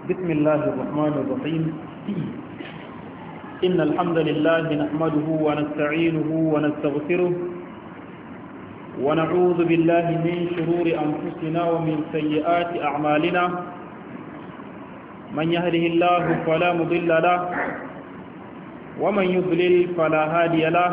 بسم الله الرحمن الرحيم إن الحمد لله نحمده ونستعينه ونستغفره ونعوذ بالله من شرور أنفسنا ومن سيئات أعمالنا من يهده الله فلا مضل له ومن يضلل فلا هادي له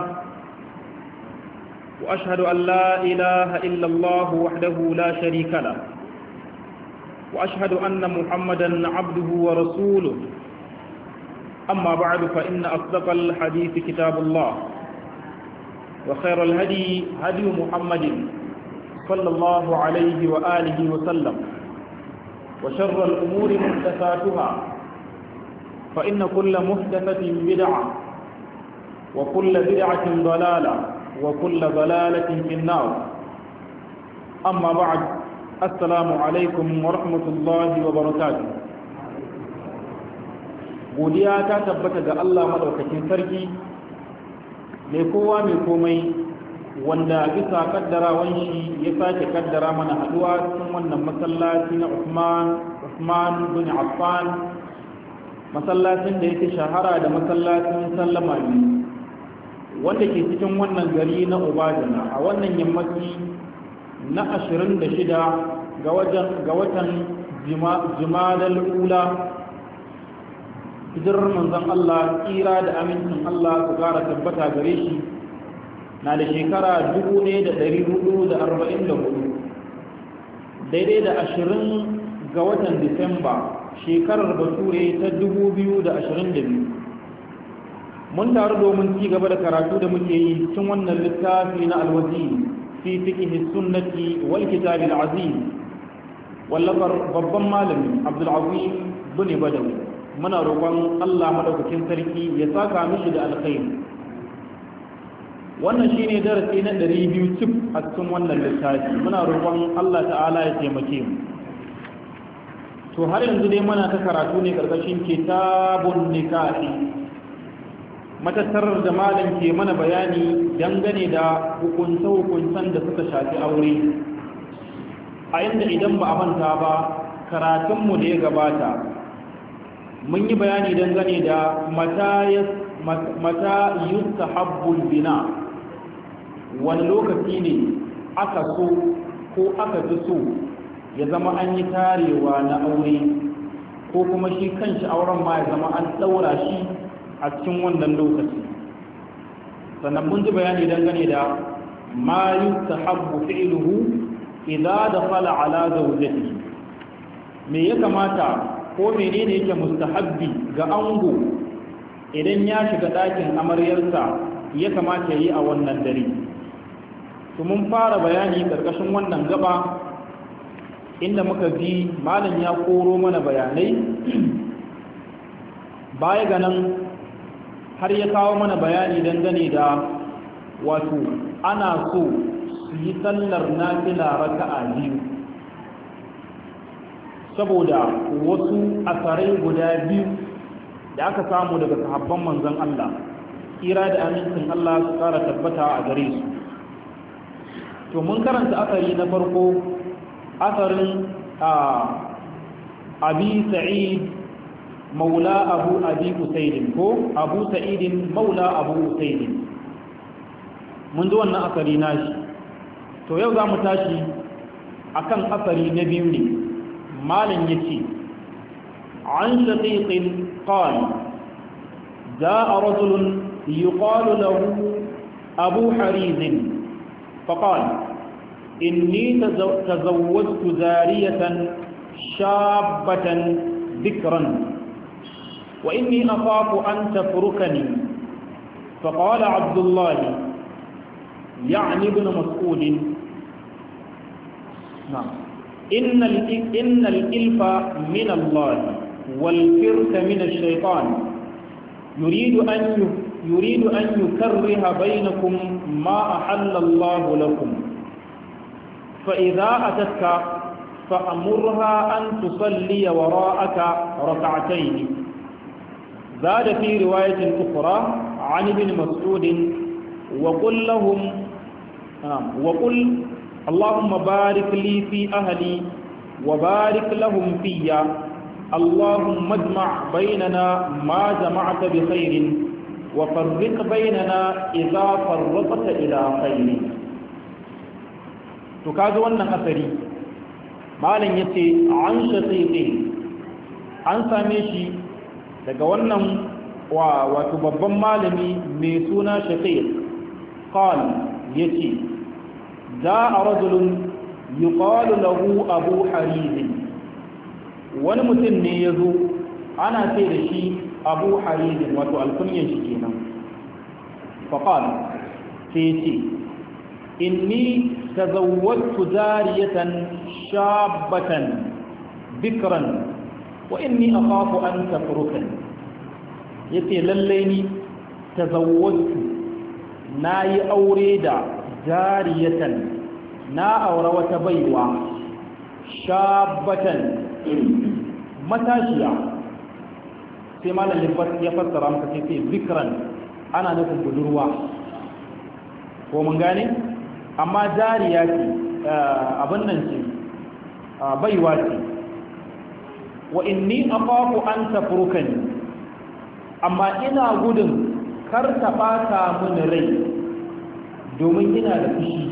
وأشهد أن لا إله إلا الله وحده لا شريك له وأشهد أن محمدا عبده ورسوله أما بعد فإن أصدق الحديث كتاب الله وخير الهدي هدي محمد صلى الله عليه وآله وسلم وشر الأمور محدثاتها فإن كل محدثة بدعة وكل بدعة ضلالة وكل ضلالة في النار أما بعد السلام عليكم ورحمة الله وبركاته godiya ta tabbata ga Allah madaukakin sarki mai kowa mai komai wanda bisa kaddarawan shi ya sake kaddara mana haduwa cikin wannan masallaci na Uthman bin Affan masallacin da yake shahara da masallacin sallama ne wanda ke cikin wannan gari na Ubadana a wannan yammaci na 26 ga watan Jumadal Ula hijirar manzon Allah tsira da amincin Allah su kara tabbata gare shi na da shekara 1444 daidai da 20 ga watan Disamba shekarar Bature ta 2022 mun taru domin ci gaba da karatu da muke yi cikin wannan littafi na alwazi fi fiqh sunnati wal kitab al aziz wallafar babban malami Abdul Azim bin Badawi muna roƙon Allah madaukakin sarki ya saka mishi da alkhairi wannan shine darasi na 200 cif a cikin wannan littafi muna roƙon Allah ta'ala ya taimake mu to har yanzu dai muna ta karatu ne karkashin kitabun nikahi matattarar da malam ke mana bayani dangane da hukunce-hukuncen da suka shafi aure a inda idan ba a manta ba karatunmu da ya gabata mun yi bayani dangane da mata yustahabbul bina wani lokaci ne aka so ko aka fi so ya zama an yi tarewa na aure ko kuma shi kanshi auren ma ya zama an daura shi a cikin wannan lokaci sannan mun ji bayani dangane da ma yustahabbu fi'luhu idza dakhala ala zawjatihi me ya kamata ko menene yake mustahabbi ga ango idan ya shiga ɗakin amaryarsa ya kamata yi a wannan dare to mun fara bayani karkashin wannan gaba inda muka ji malam ya koro mana bayanai baya ga nan har ya kawo mana bayani dangane da wato ana so su yi sallar nafila raka'a biyu saboda wasu asarai guda biyu da aka samu daga sahabban manzon Allah kira da amincin Allah su kara tabbata a gare su to mun karanta asari na farko asarin abi sa'id maula abu abi usaidin ko abu sa'idin maula abu usaidin mun ji wannan asari nashi to yau za mu tashi akan asari na biyu ne مالن يتي عن شقيق قال جاء رجل يقال له أبو حريز فقال إني تزوجت زارية شابة ذكرا وإني أخاف أن تفركني فقال عبد الله يعني ابن مسعود نعم إن الإلف من الله والفرك من الشيطان يريد أن يكره بينكم ما أحل الله لكم فإذا أتتك فأمرها أن تصلي وراءك ركعتين زاد في رواية أخرى عن ابن مسعود وقل اللهم بارك لي في أهلي وبارك لهم فيا اللهم اجمع بيننا ما جمعت بخير وفرق بيننا إذا فرقت إلى خير. تكاد wannan asari malam yace an shaqiqi an same shi daga wannan wato babban malami mai suna shaqiq qal yace jaa rajulun yuqalu lahu abu hariz, wani mutum ne yazo ana ce da shi abu hariz wato alkunyan shi kenan. faqal sai yace inni tazawwajtu jariyatan shabatan bikran wa inni akhafu an tafrukani. yace lalle ni tazawwajtu nayi aure da jariyatan, na aure wata baiwa shabatan matashiya. sai malam ya fassara maka sai bikran ana nufin budurwa, ko mun gane, amma jariya ce abin nan ce baiwa ce. wa inni akhafu an tafrukani, amma ina gudun kar ta bata mun rai domin ina da fushi,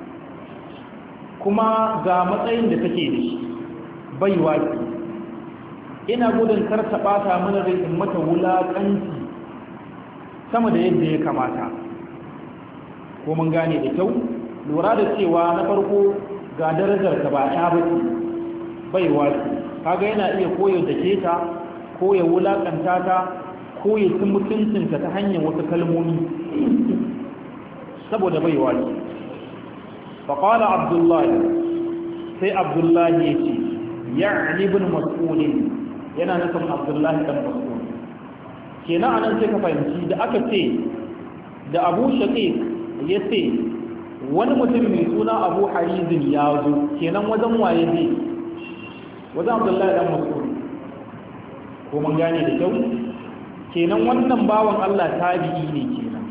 kuma ga matsayin da take da shi baiwa ce. ina gudun kar ta bata mun rai in mata wulakanci sama da yadda ya kamata. ko mun gane da kyau, lura da cewa na farko ga darajar ta ba ya bace baiwa ce, kaga yana iya koyo da keta ko ya wulakanta ta ko ya ci mutuncinta ta hanyar wasu kalmomi saboda baiwa ce. faqala abdullahi, sai abdullahi ya ce ya'ni ibn mas'ud, yana nufin abdullahi dan mas'ud. kenan anan sai ka fahimci da aka ce da abu shaqiq ya ce wani mutum mai suna abu harizin ya zo, kenan wajen waye ne? wajen abdullahi dan mas'ud. ko mun gane da kyau, kenan wannan bawan Allah tabi'i ne kenan.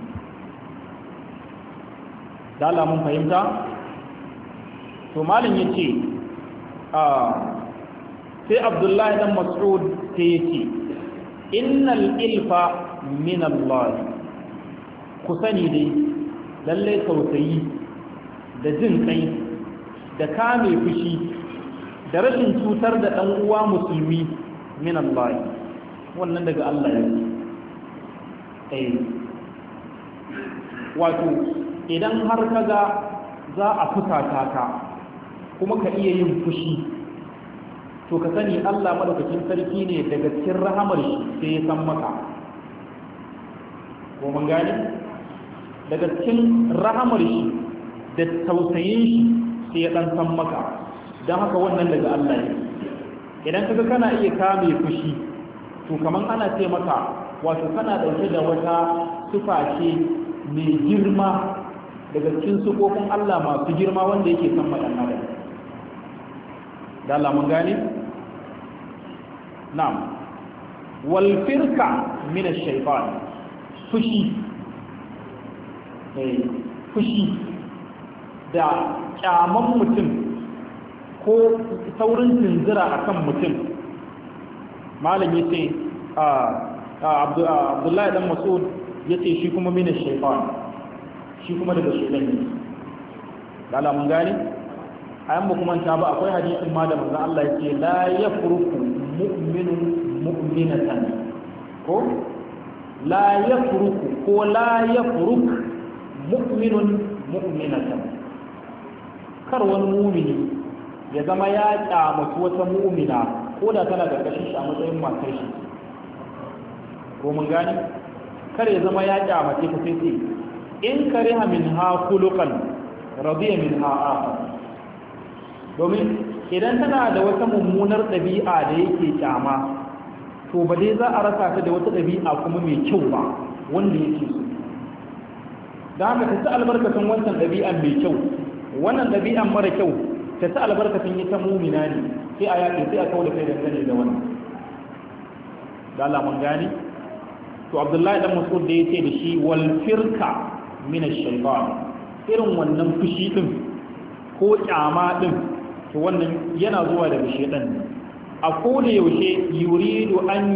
da Allah mun fahimta. to malam yace sai abdullahi dan mas'ud sai yace innal ilfa min Allah, ku sani dai lalle tausayi da jin kai da kame fushi da rashin cutar da dan uwa musulmi min Allah, wannan daga Allah yake. wato idan har kaga za a fusata ka kuma ka iya yin fushi, to ka sani Allah madaukakin sarki ne daga cikin rahamar shi sai ya san maka. ko mun gane, daga cikin rahamar shi da tausayin shi sai ya dan san maka, don haka wannan daga Allah ne. idan kaga kana iya kame fushi, to kaman ana ce maka wato kana dauke da wata sifa ce mai girma daga cikin sifofin Allah masu girma wanda yake san madan adam. da Allah mun gane. na'am, wal firka min ash-shaytan, fushi fushi da kyaman mutum ko saurin tunzira akan mutum. malam yace Abdullahi dan Mas'ud yace shi kuma min ash-shaytan, shi kuma daga shaytan ne. da Allah mun gane. ayan mu kuma ta ba akwai hadisin ma da manzo Allah yace la yafruku mu'minun mu'minatan, ko la yafruku ko la yafruk mu'minun mu'minatan, kar wani mu'mini ya zama ya kyamata wata mu'mina ko da tana da kashin shi a matsayin matar shi. ko mun gani, kar ya zama ya kyamace ta sai in kariha minha khuluqan radiya minha akhar, domin idan tana da wata mummunar ɗabi'a da yake kyama, to ba dai za a rasa ta da wata ɗabi'a kuma mai kyau ba wanda yake so. da haka ta ci albarkacin wancan ɗabi'an mai kyau, wannan ɗabi'an mara kyau ta ci albarkacin ita mumina ne, sai a yaƙi sai a kawo da kai dangane da wannan. da Allah mun gani. to Abdullahi dan Mas'ud da yace da shi wal firka min ash-shaytan, irin wannan fushi din ko kyama din, to wannan yana zuwa daga shedan ne. a koda yaushe yuridu an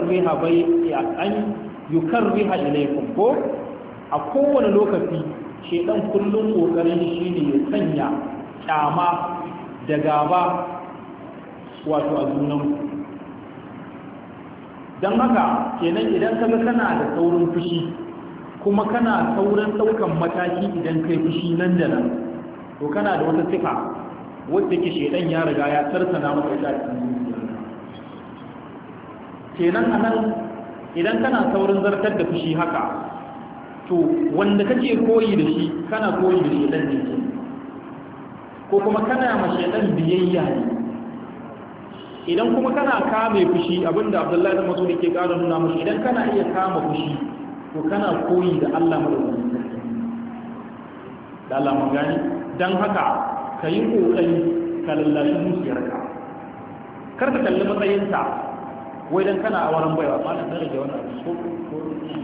yukarriha ilaykum ko a kowane lokaci shedan kullum kokarin shi ne ya sanya kyama da gaba wato a junanku don haka kenan idan kaga kana da saurin fushi kuma kana saurin daukan mataki idan kai fushi nan da nan to kana da wata sifa wacce ke shedan ya riga ya tarsana maka ita cikin zuciyarka kenan anan idan kana saurin zartar da fushi haka to wanda kake koyi da shi kana koyi da shedan ne ke ko kuma kana ma shedan biyayya ne idan kuma kana kame fushi abinda Abdullahi da Mas'ud ke ƙara nuna mashi idan kana iya kama fushi to kana koyi da Allah madaukakin sarki da Allah mun gani dan haka kayi kokari ka lallashi zuciyarka kar ka kalli matsayinta wai dan kana a wurin baiwa ba na rage wannan abu ko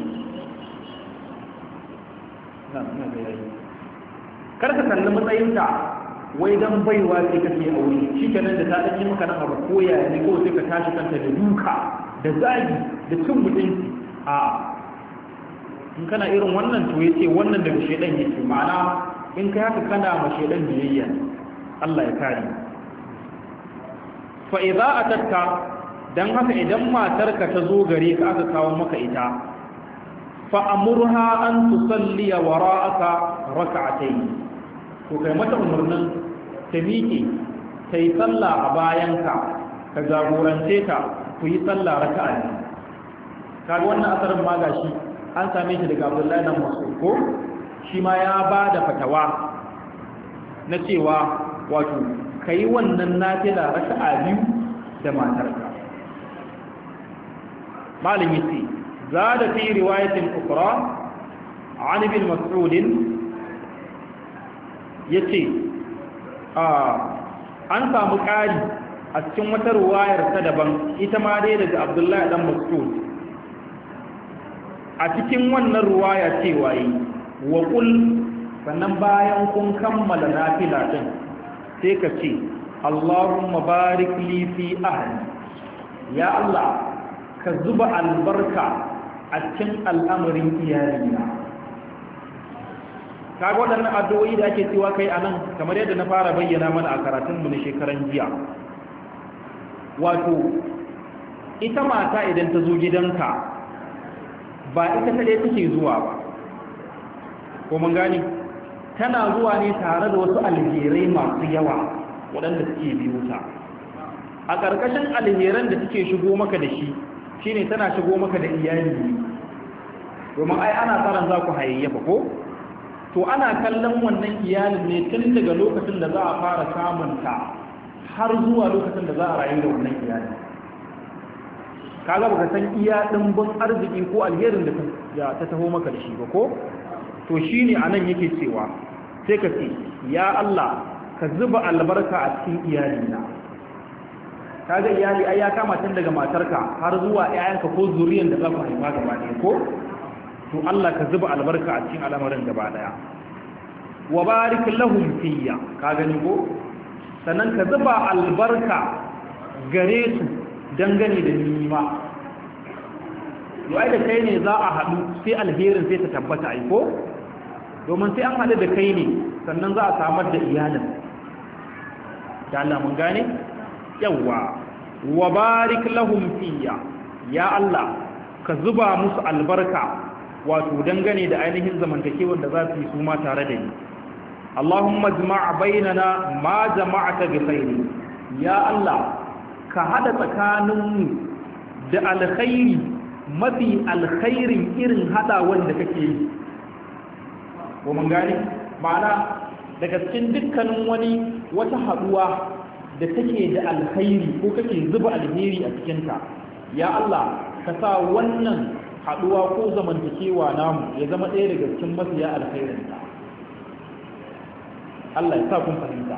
na da yayi kar ka kalli matsayinta wai dan baiwa sai kake aure shikenan da ta dace maka nan abu koya ne ko sai ka tashi kanta da duka da zagi da cin mutunci a in kana irin wannan to yace wannan daga shedan yake ma'ana in kai haka kana ma shedan biyayya Allah ya kare fa idza atatka dan haka idan matarka ta zo gare ka aka kawo maka ita fa amurha an tusalli wara'aka rak'atayn to kai mata umurnin ta miƙe ta yi sallah a bayanka ka jagorance ta ku yi sallah raka'a ne kaga wannan asarin ma gashi an same shi daga Abdullahi dan Mas'ud ko shi ma ya ba da fatawa na cewa wato kai wannan nafila raka'a biyu da matarka malami ce zada fi riwayatin ukhra an ibn Mas'ud yace an samu ƙari a cikin wata ruwayar ta daban ita ma dai daga Abdullahi dan Mas'ud a cikin wannan ruwaya cewa yi wa qul sannan bayan kun kammala nafila din sai ka ce Allahumma barik li fi ahli ya Allah ka zuba albarka a cikin al'amarin iyalina kaga waɗannan addu'o'i da ake cewa kai anan kamar yadda na fara bayyana mana a karatunmu na shekaran jiya wato ita mata idan ta zo gidanka ba ita ta dai take zuwa ba ko mun gani tana zuwa ne tare da wasu alherai masu yawa waɗanda suke biyo ta a ƙarƙashin alheran da suke shigo maka da shi shine tana shigo maka da iyali domin ai ana tsaron za ku hayayyafa ko to ana kallon wannan iyalin ne tun daga lokacin da za a fara samunta har zuwa lokacin da za a rayu da wannan iyalin kaga baka san iya dimbin arziki ko alherin da ta taho maka da shi ba ko to shine anan yake cewa sai ka ce ya Allah ka zuba albarka a cikin iyalina kaga iyali ai ya kama tun daga matarka har zuwa ƴaƴanka ko zuriyan da za ku haifa gaba ɗaya ko to Allah ka zuba albarka a cikin al'amarin gaba daya wa barik lahum fiyya ka gani ko sannan ka zuba albarka gare su dangane da nima yau da kai ne za a haɗu sai alherin sai ta tabbata ai ko domin sai an haɗu da kai ne sannan za a samar da iyalin da Allah mun gane yawa wa barik lahum fiyya ya Allah ka zuba musu albarka wato dangane da ainihin zamantakewar da za su yi su ma tare da ni Allahumma jma' bainana ma jama'ata bi khairi ya Allah ka hada tsakaninmu da alkhairi mafi alkhairin irin hada wanda kake yi ko mun gani ma'ana daga cikin dukkanin wani wata haduwa da take da alkhairi ko kake zuba alheri a cikin ta ya Allah ka sa wannan haduwa ko zamantakewa namu ya zama ɗaya daga cikin mafiya alkhairin ta Allah ya sa kun fahimta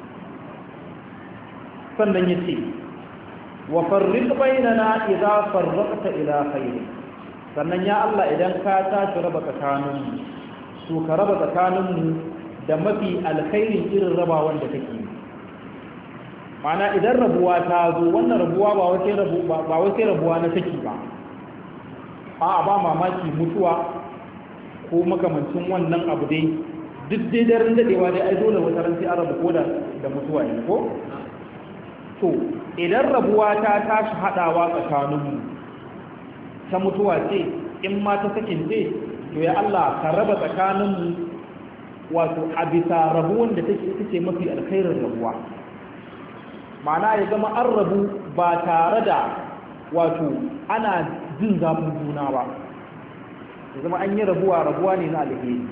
sannan yace wa farriq bainana idza farraqta ila khair sannan ya Allah idan ka tashi raba tsakaninmu to ka raba tsakaninmu da mafi alkhairin irin rabawan da kake ma'ana idan rabuwa ta zo, wannan rabuwa ba wai sai rabuwa na saki ba, a ba mamaki mutuwa ko makamancin wannan abu dai, duk dai daren dadewa dai ai dole wata ran sai an rabu ko da mutuwa ne ko. To idan rabuwa ta tashi hadawa tsakaninmu ta mutuwa ce, in ma ta sakin ce, to ya Allah ka raba tsakaninmu wato a bisa rabuwan da take ita ce mafi alkhairin rabuwa, ma'ana ya zama an rabu ba tare da wato ana jin zafin juna ba, ya zama an yi rabuwa ne na alheri.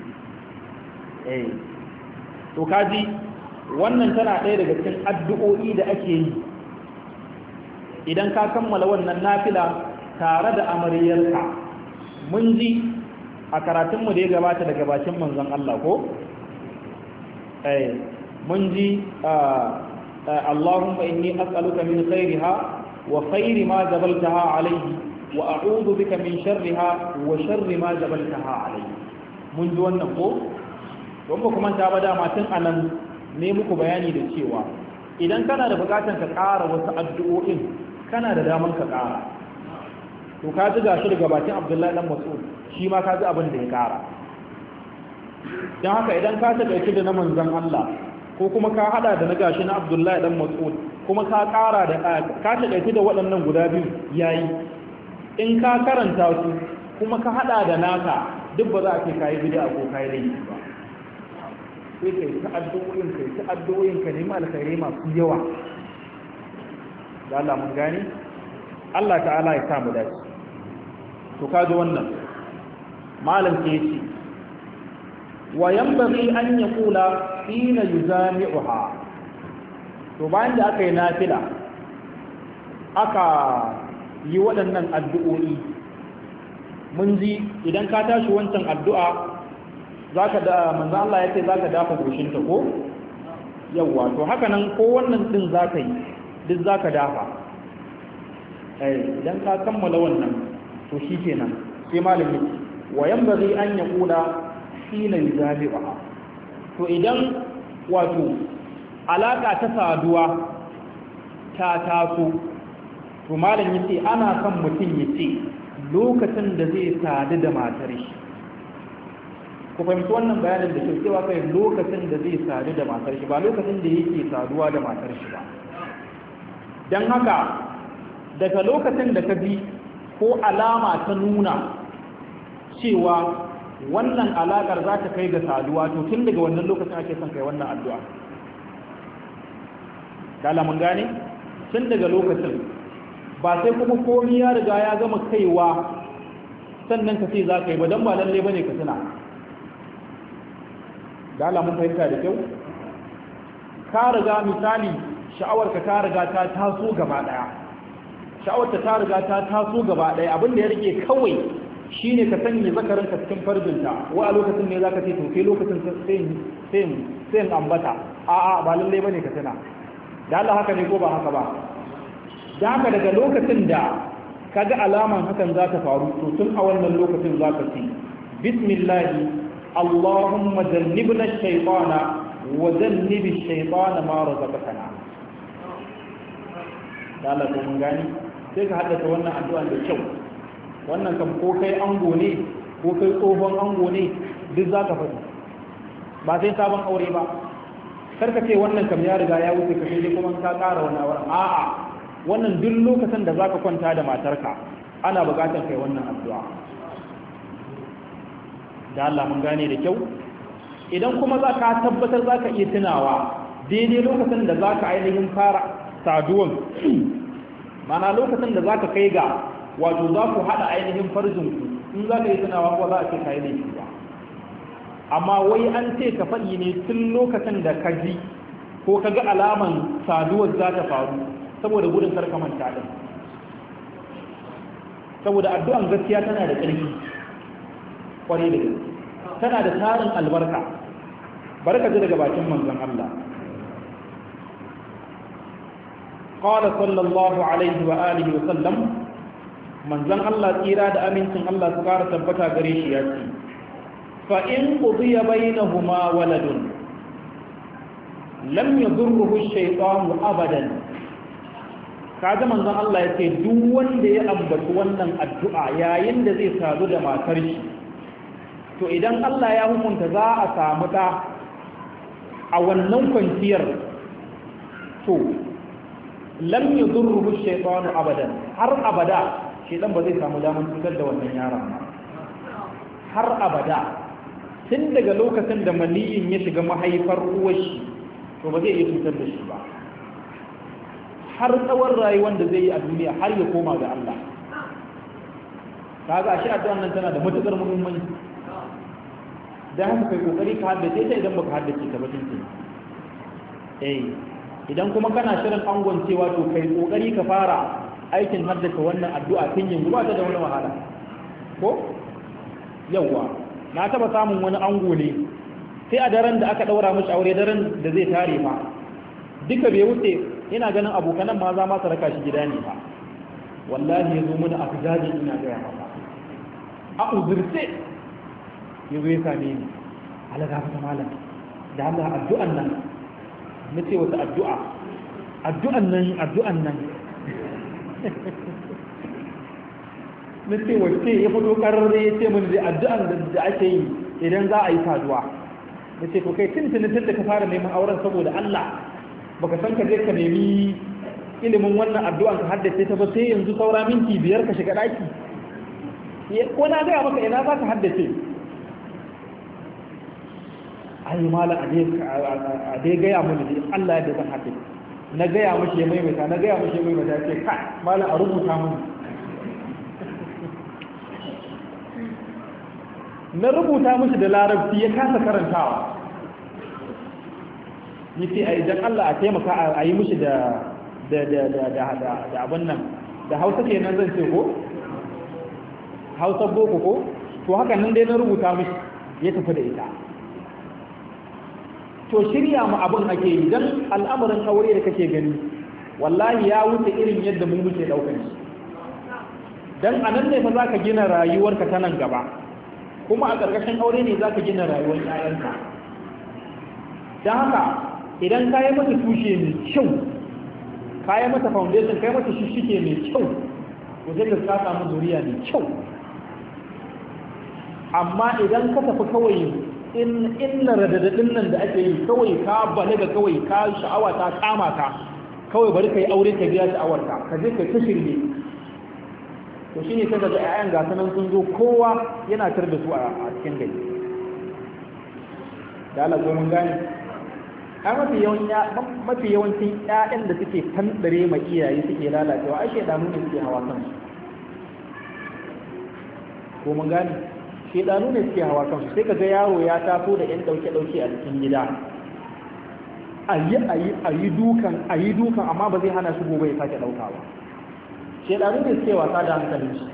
To kaji wannan tana ɗaya daga cikin addu'o'i da ake yi idan ka kammala wannan nafila tare da amaryarka. Mun ji a karatunmu da ya gabata daga bakin manzon Allah ko? Mun ji Allahumma inni as'aluka min khairiha wa khairi ma jabaltaha alayhi wa a'udhu bika min sharriha wa sharri ma jabaltaha alayhi. Mun ji wannan ko? Don ba kuma ta ba dama tun anan ne muku bayani da cewa idan kana da bukatan ka ƙara wasu addu'o'in kana da daman ka ƙara. To ka ji gashi daga bakin Abdullahi dan Mas'ud, shi ma ka ji abin da ya ƙara. Don haka idan ka taɓa da na manzon Allah ko kuma ka hada da na gashi na Abdullahi dan Mas'ud kuma ka ƙara da ka taɓa da waɗannan guda biyu yayi. In ka karanta su kuma ka hada da naka, duk ba za a ce kayi bid'a ko kayi laifi ba. Sai kai ta addu'o'in ka nemi alkhairai masu yawa. Da Allah mun gani Allah ta'ala ya samu dace. To kaji wannan malam ke ce wa yanbaghi an yaqula hina yuzami'uha. To bayan da aka yi nafila aka yi waɗannan addu'o'i, mun ji idan ka tashi wancan addu'a zaka da manzo Allah yace zaka dafa goshinta ko yawa, to haka nan ko wannan din zaka yi duk zaka dafa. Idan ka kammala wannan to shikenan sai malami wa yanbaghi an yaqula hina yuzabiha. To idan wato alaka ta saduwa ta taso, to malam yace ana son mutum yace lokacin da zai sadu da matar shi. Ku fahimci wannan bayanin da ke cewa kai lokacin da zai sadu da matar shi, ba lokacin da yake saduwa da matar shi ba. Don haka daga lokacin da ka bi ko alama ta nuna cewa wannan alakar za ta kai ga saduwa, to tun daga wannan lokacin ake son kai wannan addu'a. Dala mun gane? Tun daga lokacin ba sai kuma komi ya riga ya gama kaiwa sannan ka ce za ka yi ba, don ba lalle ba ne ka tuna. Da Allah mun fahimta da kyau, ka riga misali sha'awarka ta riga ta taso gaba daya, sha'awarta ta riga ta taso gaba daya, abin da ya rike kawai shine ka sanya zakarinka cikin farjinta, wa a lokacin ne zaka ce to kai lokacin sai ambata, a'a ba lalle bane ka tana. Da Allah haka ne ko ba haka ba? Da haka daga lokacin da kaga alaman hakan za ta faru, to tun a wannan lokacin zaka ce bismillah اللهم جنبنا الشيطان وجنب الشيطان ما رزقتنا. da Allah ko mun gani sai ka haddasa wannan addu'a da kyau. Wannan kam ko kai ango ne ko kai tsohon ango ne duk za ka faɗi, ba sai sabon aure ba. Karka ce wannan kam ya riga ya wuce ka sai kuma ka ƙara wani auren. A'a, wannan duk lokacin da zaka kwanta da matarka ana buƙatar kai wannan addu'a. Da Allah mun gane da kyau. Idan kuma za ka tabbatar za ka iya tunawa daidai lokacin da za ka ainihin fara saduwan, mana lokacin da za ka kai ga wato za ku haɗa ainihin farjinku, in za ka yi tunawa ko za a ce ka yi laifi ba. Amma wai an ce ka faɗi ne tun lokacin da ka ji ko ka ga alaman saduwar za ta faru, saboda gudun karka manta ɗin. Saboda addu'an gaskiya tana da ƙarfi kwarai da gaske, tana da tarin albarka. Barka ji daga bakin manzon Allah. Qala sallallahu alaihi wa alihi wa sallam, manzon Allah tsira da amincin Allah su kara tabbata gare shi ya ce, fa in qudiya bainahuma waladun lam yadurruhu ash-shaytanu abadan. Kaga manzon Allah yake duk wanda ya ambaci wannan addu'a yayin da zai sadu da matar shi, to idan Allah ya hukunta za a samu ɗa a wannan kwanciyar, to lam yadurruhu ash-shaytanu abadan, har abada shedan ba zai samu damar cutar da wannan yaron ba, har abada. Tun daga lokacin da maniyin ya shiga mahaifar uwar shi, to ba zai iya cutar da shi ba, har tsawon rayuwar da zai yi a duniya, har ya koma ga Allah. Kaga shi addu'an nan tana da matukar muhimmanci, da haka kai kokari ka haddace ta idan baka haddace ta ba tinki. Idan kuma kana shirin angon cewa, to kai kokari ka fara aikin haddace wannan addu'a tun yanzu, ba ta da wani wahala ko yawa. Na taba samun wani ango ne, sai a daren da aka daura mishi aure, daren da zai tare fa, duka bai wuce, ina ganin abokanan ma za ma su raka shi gida ne fa, wallahi ya zo mana a fijaji, ina gaya maka a uzurce ya zo ya same ni, ala gafa ta malam da Allah addu'an nan. Na ce wata addu'an nan na ce wacce ya fito kararre, ya ce mun da addu'an da ake yi idan za a yi saduwa. Na ce to kai tun da ka fara neman auren saboda Allah, baka san ka je ka nemi ilimin wannan addu'an ka haddace ta ba, sai yanzu saura minti 5 ka shiga daki, ko na gaya maka ina za ka haddace? Ai malam a dai gaya mun da Allah ya da zan haddace. Na gaya mashi ya maimaita, ya ce kai malam a rubuta mun. Na rubuta mashi da larabci, ya kasa karantawa. Ni ce a idan Allah a taimaka a yi mashi da abin nan, da Hausa kenan zan ce ko? Hausa boko ko? To haka nan dai na rubuta mashi, ya tafi da ita. To shirya mu abin ake yi, don al'amarin aure da kake gani wallahi ya wuce irin yadda mu muke daukar shi. Dan anan ne fa zaka gina rayuwarka ta nan gaba, kuma a ƙarƙashin aure ne zaka gina rayuwar ƴaƴanka. Dan haka idan ka yi mata tushe mai kyau, ka yi mata foundation, ka yi mata shishike mai kyau, to zai ka samu zuriya mai kyau. Amma idan ka tafi kawai inna radadadin nan da ake yi, kawai ka balaga, kawai ka sha'awa ta kama ka, kawai bari ka yi aure ka biya sha'awarka, ka je ka ta shirme, to shine sai daga ƴaƴan gasa nan sun zo, kowa yana tar da su a cikin gari. Da Allah ko mun gane, ai mafi yawancin ƴaƴan da suke tandare ma iyaye suke lalacewa, ai shedanu ne suke hawa kansu. Ko mun gane, shedanu ne suke hawa kansu. Sai kaga yaro ya taso da ƴan dauke a cikin gida, ayi dukan amma ba zai hana shi gobe ya sake daukawa. Shedanu ne suke wasa da hankalin shi.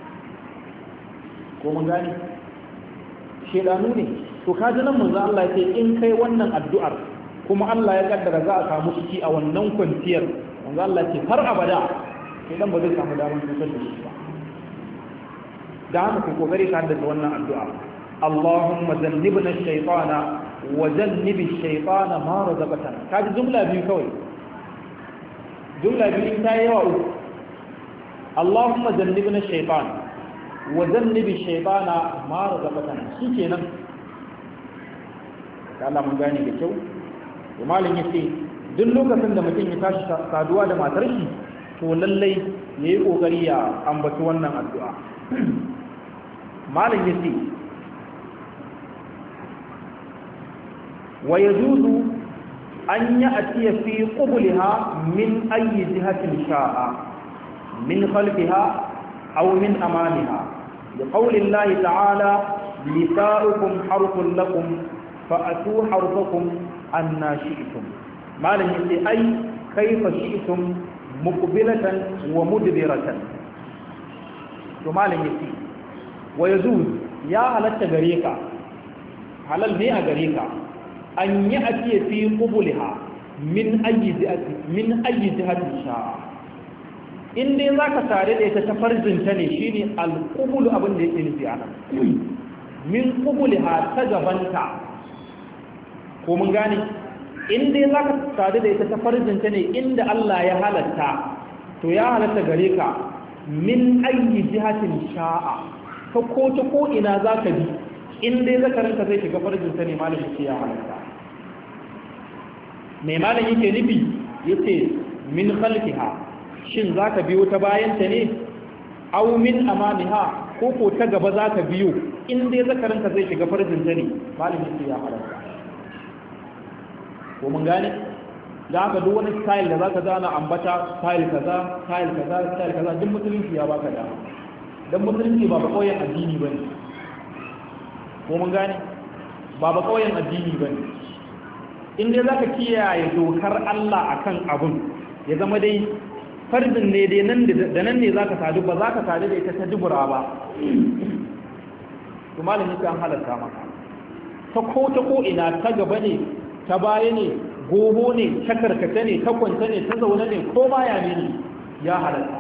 Ko mun gane, shedanu ne. To kaji nan manzo Allah ya ce in kai wannan addu'ar, kuma Allah ya kaddara za a samu ciki a wannan kwanciyar, manzo Allah ya ce har abada shedan ba zai samu damar cutar da shi ba. Da haka ku kokari ka haddace wannan addu'a. Allahumma jannibna ash-shaytana wa jannibi ash-shaytana ma razaqtana. Kaji jumla biyu kawai. Jumla biyu in ta yawa uku. Allahumma jannibna ash-shaytana wa jannibi ash-shaytana ma razaqtana. Shikenan. Da Allah mun gane da kyau. To malin yace duk lokacin da mutum ya tashi saduwa da matar shi, to lallai yayi kokari ya ambaci wannan addu'a. Malin yace wa yajuzu an ya'tiya fi qubulha min ayyi jihatin sha'a min khalfiha aw min amamiha li qawli Allah ta'ala nisa'ukum harthun lakum fa'atu harthakum anna shi'tum. Malin yace ai kayfa shi'tum muqbilatan wa mudbiratan. To malin yace wa yazuz ya halatta gare ka, halal ne a gare ka, an yi atiye fi qubulha min ayyi jihatin sha'a. In dai zaka tare da ita ta farjinta ne, shine al-qubul, abin da yake nufi ana min qubulha, ta gabanta. Ko mun gane, in dai zaka sadu da ita ta farjinta ne inda Allah ya halatta to ya halatta gare ka min ayyi jihatin sha'a ta ko ina zaka bi in dai zakarinka zai shiga farjinta ne malamin ce ya halatta. mai malam yake nufi yace min khalqiha shin zaka biyo ta bayanta ne aw min amamiha ko ta gaba zaka biyo in dai zakarinka zai shiga farjinta ne malamin ce ya halatta. ko mun gane da haka duk wani style da zaka zana ambata style kaza duk musulunci ya baka dama dan musulunci ba koyan addini bane. ko mun gane ba koyan addini bane. in dai zaka kiyaye dokar Allah akan abun ya zama dai farzin ne dai nan ne zaka sadu ba zaka sadu da ita ta dubura ba to malamin sai an halatta maka ta ko ina ta gaba ne ta baya ne gobo ne ta karkata ne ta kwanta ne ta zaune ne ko baya ne ya halatta.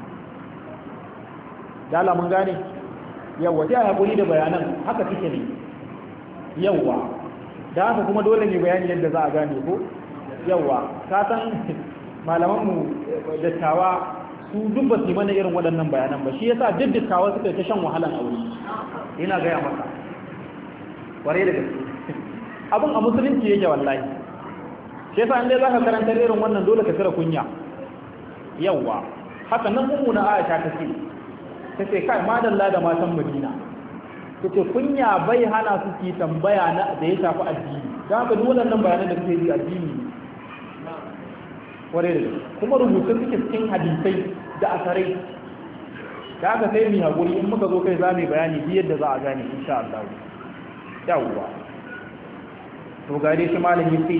dala mun gane yawa sai a hakuri da bayanan haka kike ne yawa da haka kuma dole ne bayani yadda za a gane ko yawa ka san malamanmu dattawa su duk ba su mana irin waɗannan bayanan ba shi yasa duk dattawa suka ta shan wahalan aure ina gaya maka kware da gaske abin a musulunci yake wallahi shi yasa in dai zaka karanta irin wannan dole ka tsira kunya yawa haka nan ummu na Aisha tace kai madalla da matan Madina tace kunya bai hana su ki tambaya na da ya shafi addini dan haka duk wannan bayanan da kuke yi addini kware da kuma rubutun suke cikin hadisai da asarai da haka sai mu hakuri in muka zo kai za mu bayani bi yadda za a gane insha Allah yawa to gare shi malami sai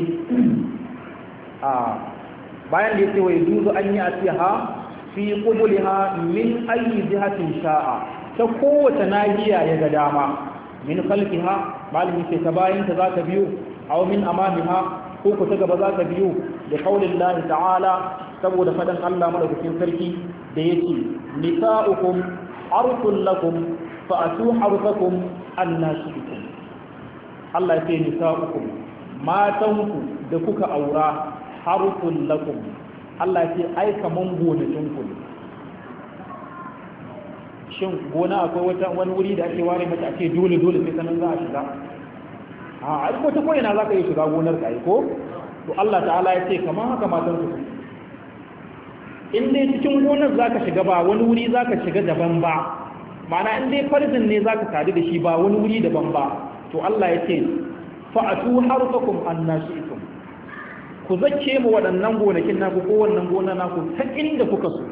bayan da yake wai juzu an yi asiha fi qubulha min ayi jihatin sha'a ta kowace nahiya ya ga dama min khalqiha malami sai ta bayan ta zaka biyo aw min amamiha ko ku ta gaba zaka biyo da qaulin Allah ta'ala saboda fadan Allah madaukakin sarki da yake nisa'ukum arsul lakum fa'atu harfakum annashikum Allah ya ce nisa'ukum matanku da kuka aura harsul lakum Allah ya ce ai kaman gonakinku ne shin gona akwai wani wuri da ake ware mata ake dole sai sanan za a shiga ai ko ta koyi na za ka yi shiga gonar ka ai ko to Allah ta'ala ya ce kaman haka matanku in dai cikin gonar za ka shiga ba wani wuri za ka shiga daban ba ma'ana in dai farzin ne za ka sadu da shi ba wani wuri daban ba to Allah ya ce fa'atu harfakum annashi'tum ku zakke mu waɗannan gonakin naku ko wannan gona naku ta inda kuka so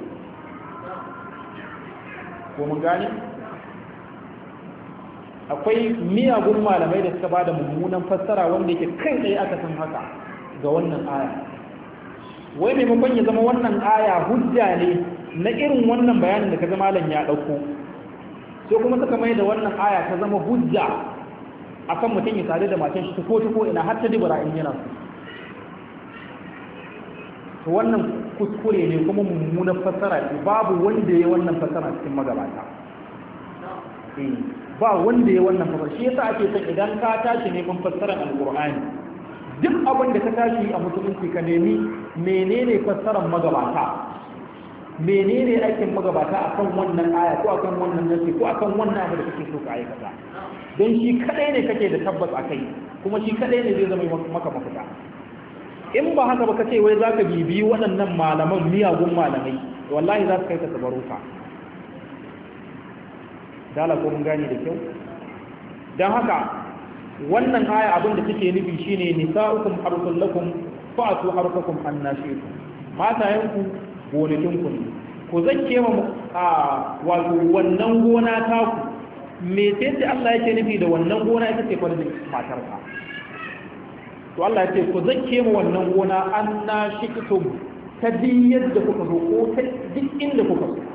ko mun gane akwai miyagun malamai da suka bada mummunan fassara wanda yake kai tsaye aka san haka ga wannan aya wai maimakon ya zama wannan aya hujja ne na irin wannan bayanin da kaga malam ya dauko sai kuma suka mai da wannan aya ta zama hujja akan mutum ya sadu da matan shi ko ina har ta dubura in yana to wannan kuskure ne kuma mummunan fassara ce babu wanda ya wannan fassara cikin magabata ba wanda ya wannan fassara shi yasa ake son idan ka tashi neman fassarar alqur'ani duk abin da ka tashi a musulunci ka nemi menene fassarar magabata menene aikin magabata akan wannan aya ko akan wannan nasi ko akan wannan abu da kake so ka aikata don shi kadai ne kake da tabbas akai kuma shi kadai ne zai zama maka mafita in ba haka ba kace wai zaka bibiyi waɗannan malaman miyagun malamai wallahi za su kai ka tabaruka dala ko mun gane da kyau dan haka wannan aya abin da take nufi shine nisa'ukum harsul lakum fa'atu harfakum annashikum matayanku gonakinku ne ku zakke mu wato wannan gona taku me sai Allah yake nufi da wannan gona ita ce farzin matarka to Allah ya ce ku zakke mu wannan gona annashikum ta diyar da kuka zo ko ta duk inda kuka so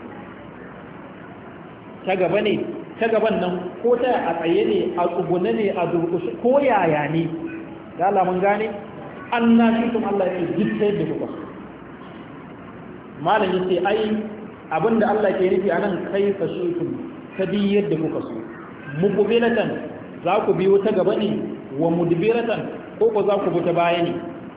ta gaba ne ta gaban nan ko ta a tsaye ne a tsugune ne a durkushi ko yaya ne ya Allah mun gane annashikum Allah ya ce duk ta yadda kuka so malam yace ai abinda Allah ke nufi anan kai fashikum ta diyar da kuka so muqbilatan za ku biyo ta gaba ne wa mudbiratan ko ko za ku bi ta baya ne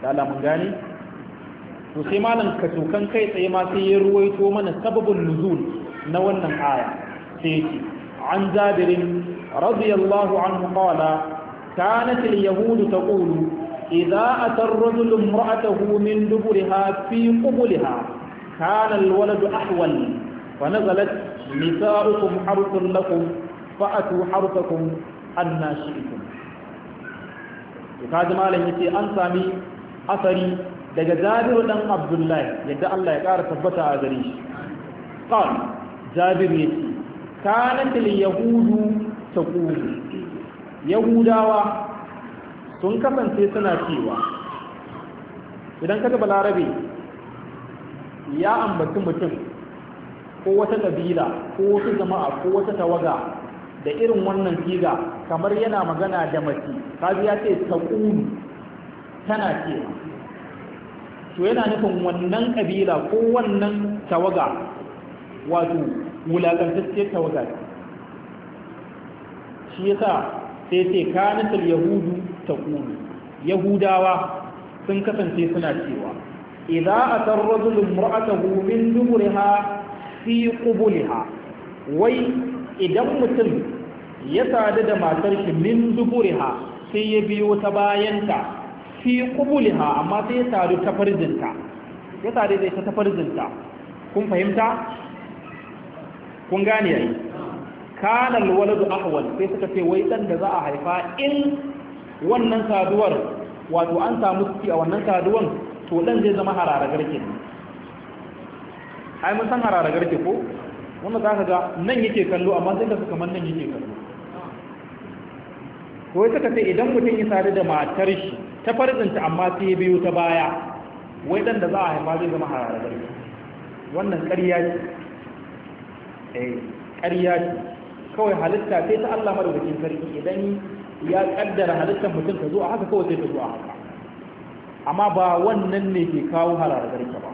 da Allah mun gane to sai malam katokan kai tsaye ma sai ya ruwaito mana sababin nuzul na wannan aya sai yake an jabirin radiyallahu anhu qala kanat al-yahud taqulu idha ata ar-rajulu imra'atahu min duburiha fi qubulha kana al-waladu ahwal fa nazalat nisa'ukum harthun lakum fa'atu harthakum anna shi'tum kaji malam yace an sami asari daga Jabir dan Abdullah yadda Allah ya ƙara tabbata a gare shi qal Jabir yace kanat al-yahudu taqulu yahudawa sun kasance suna cewa idan kaga balarabe ya ambaci mutum ko wata kabila ko wata jama'a ko wata tawaga da irin wannan siga kamar yana magana da mace kaji ya ce taqulu tana cewa to yana nufin wannan kabila ko wannan tawaga wato wulakantacciyar tawaga shi yasa sai ce kanatul yahudu taqulu yahudawa sun kasance suna cewa idza atar rajulu imra'atahu min duburiha fi qubulha wai idan mutum ya sadu da matar shi min duburiha sai ya biyo ta bayanta fi qubulha amma sai ya sadu ta farjinta ya sadu da ita ta farjinta kun fahimta kun gane yayi kana alwaladu ahwal sai suka ce wai dan da za a haifa in wannan saduwar wato an samu ciki a wannan saduwan to dan zai zama harara garke ai mun san harara garke ko wanda zaka ga nan yake kallo amma sai ka kamar nan yake kallo ko suka ce idan mutum ya sadu da matar shi ta farzinta amma sai ya biyo ta baya wai dan da za a haifa zai zama harara garke wannan ƙarya ce ƙarya ce kawai halitta sai ta Allah madaukakin sarki idan ya kaddara halittar mutum ta zo a haka kawai sai ta zo a haka amma ba wannan ne ke kawo hararar garke ba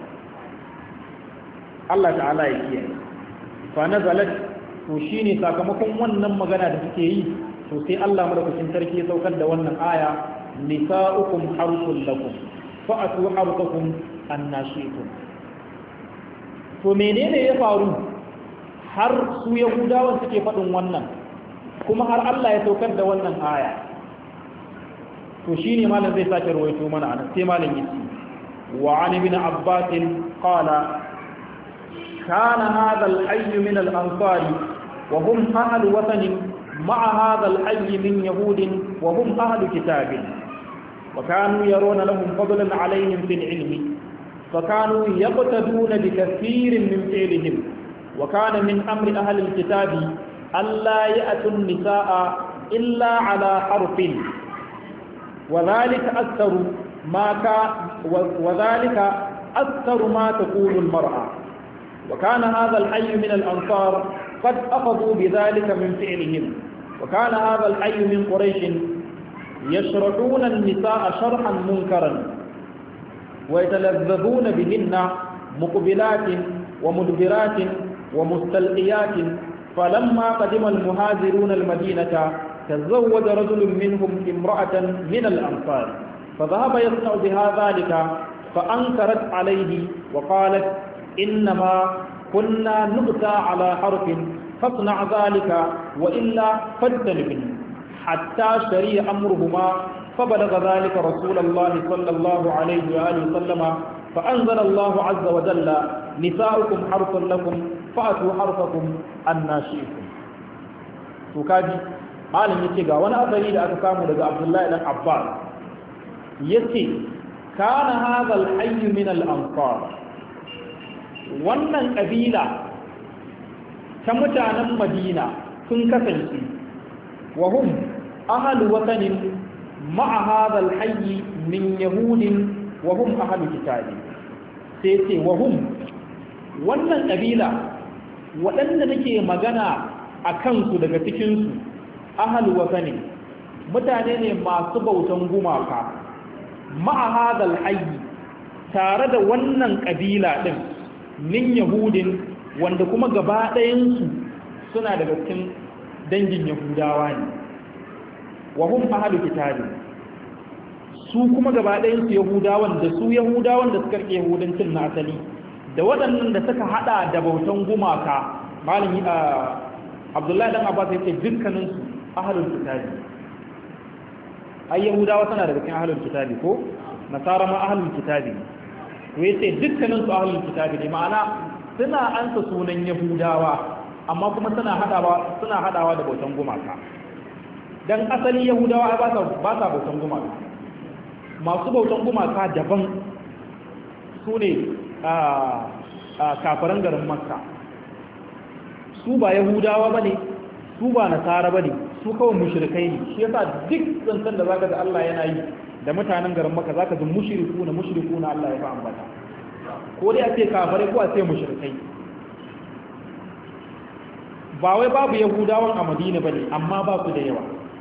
Allah ta'ala ya kiyaye fa nazalat to shine sakamakon wannan magana da suke yi to sai Allah madaukakin sarki ya saukar da wannan aya nisa'ukum harsul lakum fa'atu harsakum annashitum to menene ya faru har su yahudawan suke faɗin wannan kuma har Allah ya saukar da wannan aya to shine malam zai sake rawaito mana anan sai malam yace wa an ibn abbas qala kana hadha al-hayy min al-ansar wa hum ahlu watan ma'a hadha al-hayy min yahud wa hum ahlu kitab wa kanu yaruna lahum fadlan alayhim fil ilmi فكانوا يقتدون بكثير من فعلهم وكان من أمر أهل الكتاب ألا يأتوا النساء إلا على حرف وذلك أكثر ما تقول المرأة وكان هذا الحي من الأنصار قد أخذوا بذلك من فعلهم وكان هذا الحي من قريش يشرحون النساء شرحا منكرا ويتلذذون بهن مقبلات ومدبرات ومستلقيات فلما قدم المهاجرون المدينة تزوج رجل منهم امرأة من الأنصار فذهب يصنع بها ذلك فأنكرت عليه وقالت إنما كنا نؤتى على حرف فاصنع ذلك وإلا فاجتنبه حتى شري أمرهما فبلغ ذلك رسول الله صلى الله عليه وآله وسلم فأنزل الله عز وجل نساؤكم حرث لكم فأتوا حرثكم أنى شئتم وكاجي malam yace ga wani asali da aka samu daga Abdullahi dan Abbas yace kana hadha al-hayy min al-ansar wannan kabila ta mutanen Madina sun kasance wa hum ahlu watanin ma'a hadha al-hayy min yahudin wa hum ahlu kitabi sai yace wa hum wannan kabila waɗanda nake magana akan su daga cikin su ahal wasani mutane ne masu bautan gumaka ma'a hadal hayyi tare da wannan kabila din min yahudin wanda kuma gaba ɗayan su suna daga cikin dangin yahudawa ne wa hum ahlu kitabi su kuma gaba ɗayan su yahudawan da su yahudawan da suka rike yahudancin na asali da waɗannan da suka hada da bautan gumaka malami Abdullahi dan Abbas yake dukkanin su ahlul kitabi ai yahudawa suna daga cikin ahlul kitabi ko nasara ma ahlul kitabi to yace dukkanin su ahlul kitabi ne ma'ana suna ansa sunan yahudawa amma kuma suna hadawa da bautan gumaka dan asali yahudawa ba sa bautan gumaka masu bautan gumaka daban su ne kafiran garin makka su ba yahudawa bane su ba nasara bane su kawai mushrikai ne shi yasa duk zantan da zaka ga Allah yana yi da mutanen garin makka zaka ji mushrikuna Allah ya fa ambata ko dai a ce kafare ko a ce mushrikai ba wai babu yahudawan a madina bane amma ba su da yawa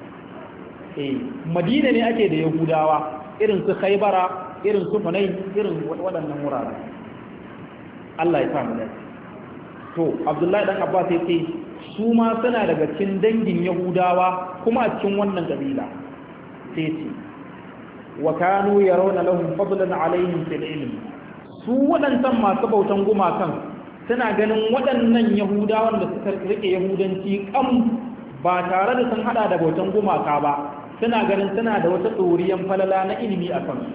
madina ne ake da yahudawa irin su khaybara irin su hunay irin waɗannan wurare Allah ya samu dace to Abdullahi dan Abbas ya ce su ma suna daga cikin dangin yahudawa kuma a cikin wannan kabila sai ce wa kanu yarawna lahum fadlan alaihim fil ilm su waɗannan masu bautan gumakan suna ganin waɗannan yahudawan da suka rike yahudanci kam ba tare da sun hada da bautan gumaka ba suna ganin suna da wata tsoriyan falala na ilimi a kansu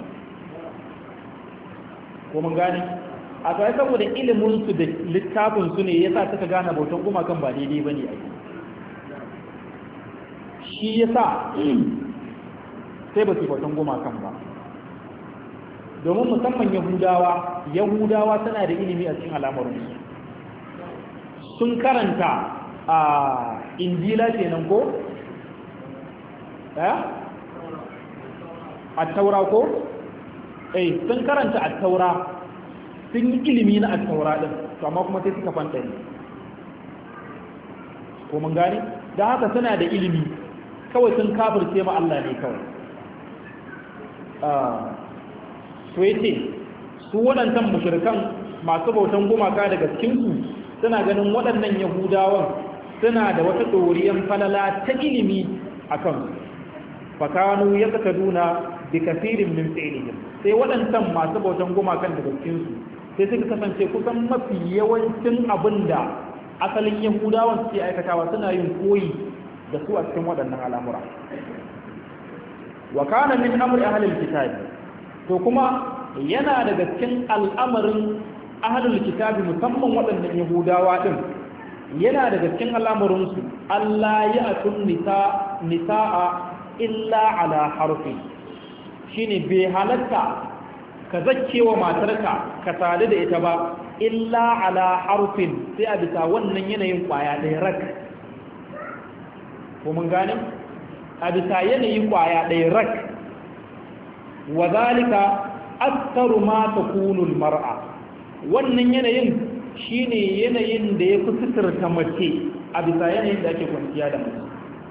ko mun gane a tsaye saboda ilimin su da littafin su ne yasa suka gane bautan gumakan ba daidai bane ai shi yasa sai ba su bautan gumakan ba domin musamman yahudawa suna da ilimi a cikin al'amuransu sun karanta a injila kenan ko a taura ko sun karanta a taura sun yi ilimi na a taura din to amma kuma sai suka fanta ne ko mun gane da haka suna da ilimi kawai sun kafirce ma Allah ne kawai to yace su waɗannan mushrikan masu bautan gumaka daga cikin su suna ganin waɗannan yahudawan suna da wata doriyar falala ta ilimi akan fakanu yakaduna bi kaseerin min fi'lihim sai waɗannan masu bautan gumakan daga cikin su sai suka kasance kusan mafi yawancin abinda asalin yahudawan suke aikatawa suna yin koyi da su a cikin waɗannan al'amura wa kana min amri ahli al-kitab to kuma yana daga cikin al'amarin ahlul kitabi musamman waɗannan yahudawa din yana daga cikin al'amarinsu Allah ya atun nisa'a illa ala harfi shine bai halatta ka zakkewa matarka ka sadu da ita ba illa ala harfin sai a bisa wannan yanayin kwaya ɗaya rak ko mun gane a bisa yanayin kwaya ɗaya rak wa zalika aktaru ma takunu almar'a wannan yanayin shine yanayin da ya fi suturta mace a bisa yanayin da ake kwanciya da mace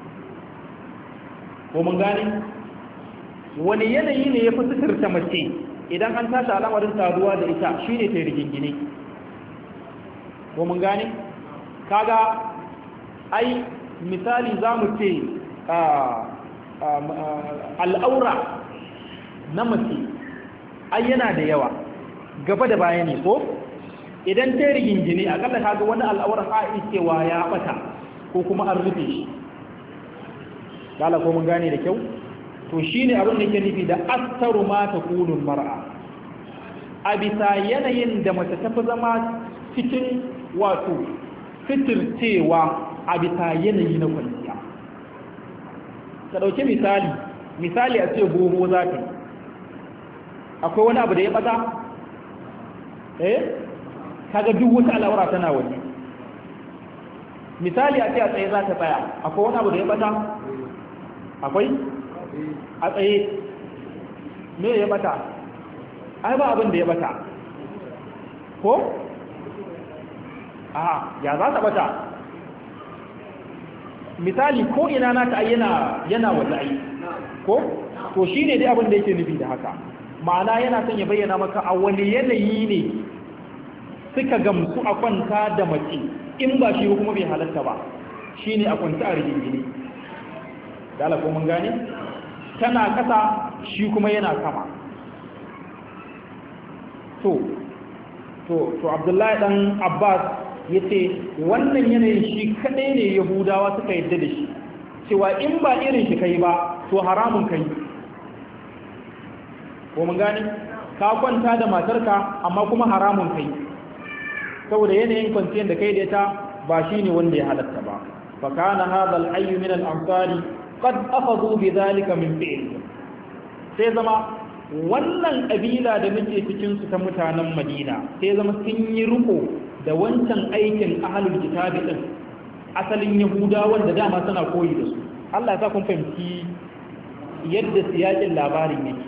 ko mun gane wani yanayi ne ya fi suturta mace idan an tashi al'amarin saduwa da ita shine ta rigingine ko mun gane kaga ai misali zamu ce al'aura na mace ai yana da yawa gaba da baya ne ko idan ta rigingine akalla kaga wani al'auran a cewa ya bata ko kuma an rufe shi dala ko mun gane da kyau to shine abin da yake nufi da astaru ma takunu mar'a a bisa yanayin da mace ta fi zama cikin wato fitircewa a bisa yanayi na kwanciya ka dauki misali a ce goho za ta akwai wani abu da ya bata kaga duk wata al'aura tana waje misali a ce a tsaye za ta tsaya akwai wani abu da ya bata akwai a tsaye me ya bata ai ba abin da ya bata ko ya za ta bata misali ko ina na ta yana waje ai ko to shine dai abin da yake nufi da haka ma'ana yana son ya bayyana maka a wani yanayi ne suka gamsu a kwanta da mace in ba shi kuma bai halatta ba shine a kwanta a rigingine dala ko mun gane tana kasa shi kuma yana sama. to Abdullahi dan Abbas yace wannan yanayin shi kadai ne Yahudawa suka yadda da shi cewa in ba irin shi kai ba to haramun kai. ko mun gane ka kwanta da matarka amma kuma haramun kai saboda yanayin kwanciyar da kai da ita ba shine wanda ya halatta ba. fa kana hadha al-hayy min al-ansari qad akhadhu bi dhalika min fi'li, sai zama wannan kabila da muke cikin su ta mutanen Madina sai zama sun yi riko da wancan aikin ahlul kitabi din asalin Yahudawan da dama suna koyi da su. Allah ya sa kun fahimci yadda siyakin labarin yake.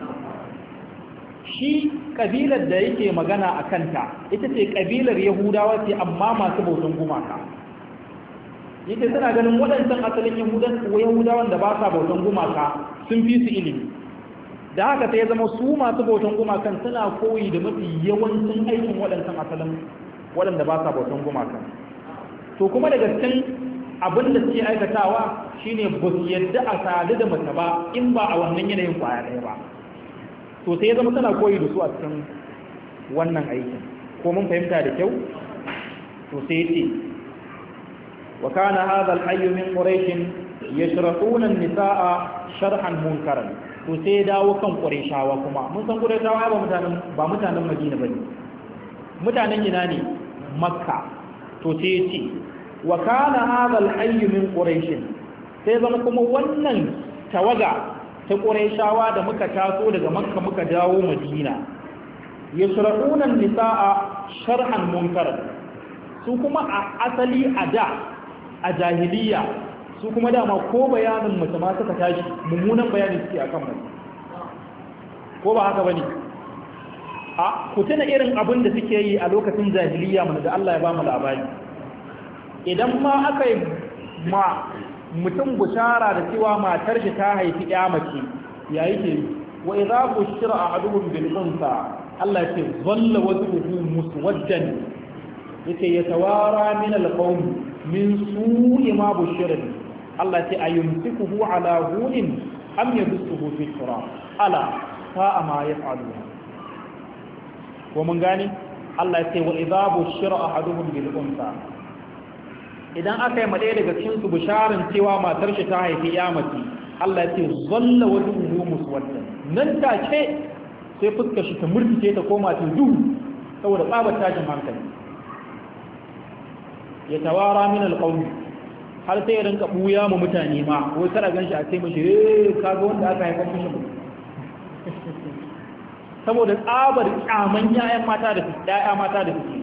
Shi kabilar da yake magana a kanta ita ce kabilar Yahudawa ce amma masu bautan gumaka. Yake suna ganin waɗancan asalin Yahudawan da ba sa bautan gumaka sun fi su ilimi. Da haka sai ya zama su masu bautan gumakan suna koyi da mafi yawancin aikin waɗancan asalin waɗanda ba sa bautan gumakan. To kuma daga cikin abin da suke aikatawa shine ba su yadda a sadu da mace ba in ba a wannan yanayin kwaya ɗaya ba. To sai ya zama tana koyi da su a cikin wannan aikin. Ko mun fahimta da kyau? To sai ya ce wa kana hadha al-hayy min quraish yashraquna an-nisaa sharhan munkaran. To sai ya dawo kan qurayshawa kuma mun san qurayshawa ba mutanen Madina bane, mutanen ina ne? Makka. To sai ya ce wa kana hadha al-hayy min quraish, sai zama kuma wannan tawaga ta qurayshawa da muka taso daga Makka muka dawo Madina yashra'una an-nisaa sharhan munkar. Su kuma a asali a da a jahiliya su kuma dama ko bayanin mace ma suka tashi mummunan bayani suke akan mace, ko ba haka bane? Ku tuna irin abin da suke yi a lokacin jahiliya mana da Allah ya ba mu labari. Idan ma aka yi ma mutum bushara da cewa matar shi ta haifi ya mace ya yi ke wa idza bushira ahaduhum bil unsa, Allah ya ce zalla wajhuhu muswaddan, yace yatawara min al qawm min su'i ma bushira. Allah ya ce ayumsikuhu ala hunin am yadsuhu fi turab ala sa'a ma yaf'alun. ko mun gane? Allah ya ce wa idza bushira ahaduhum bil unsa, idan aka yi ɗaya daga cikin su bisharin cewa matar shi ta haifi ya mace, Allah ya ce zalla wajhuhu muswaddan, nan take sai fuskar shi ta murtice ta koma ta duhu saboda tsabar tashin hankali. Ya tawara min alqawmi, har sai ya rinka buya mu mutane ma, wai kada ganshi a ce mishi kaga wanda aka haifa mishi saboda tsabar kyaman ƴaƴa mata da suke.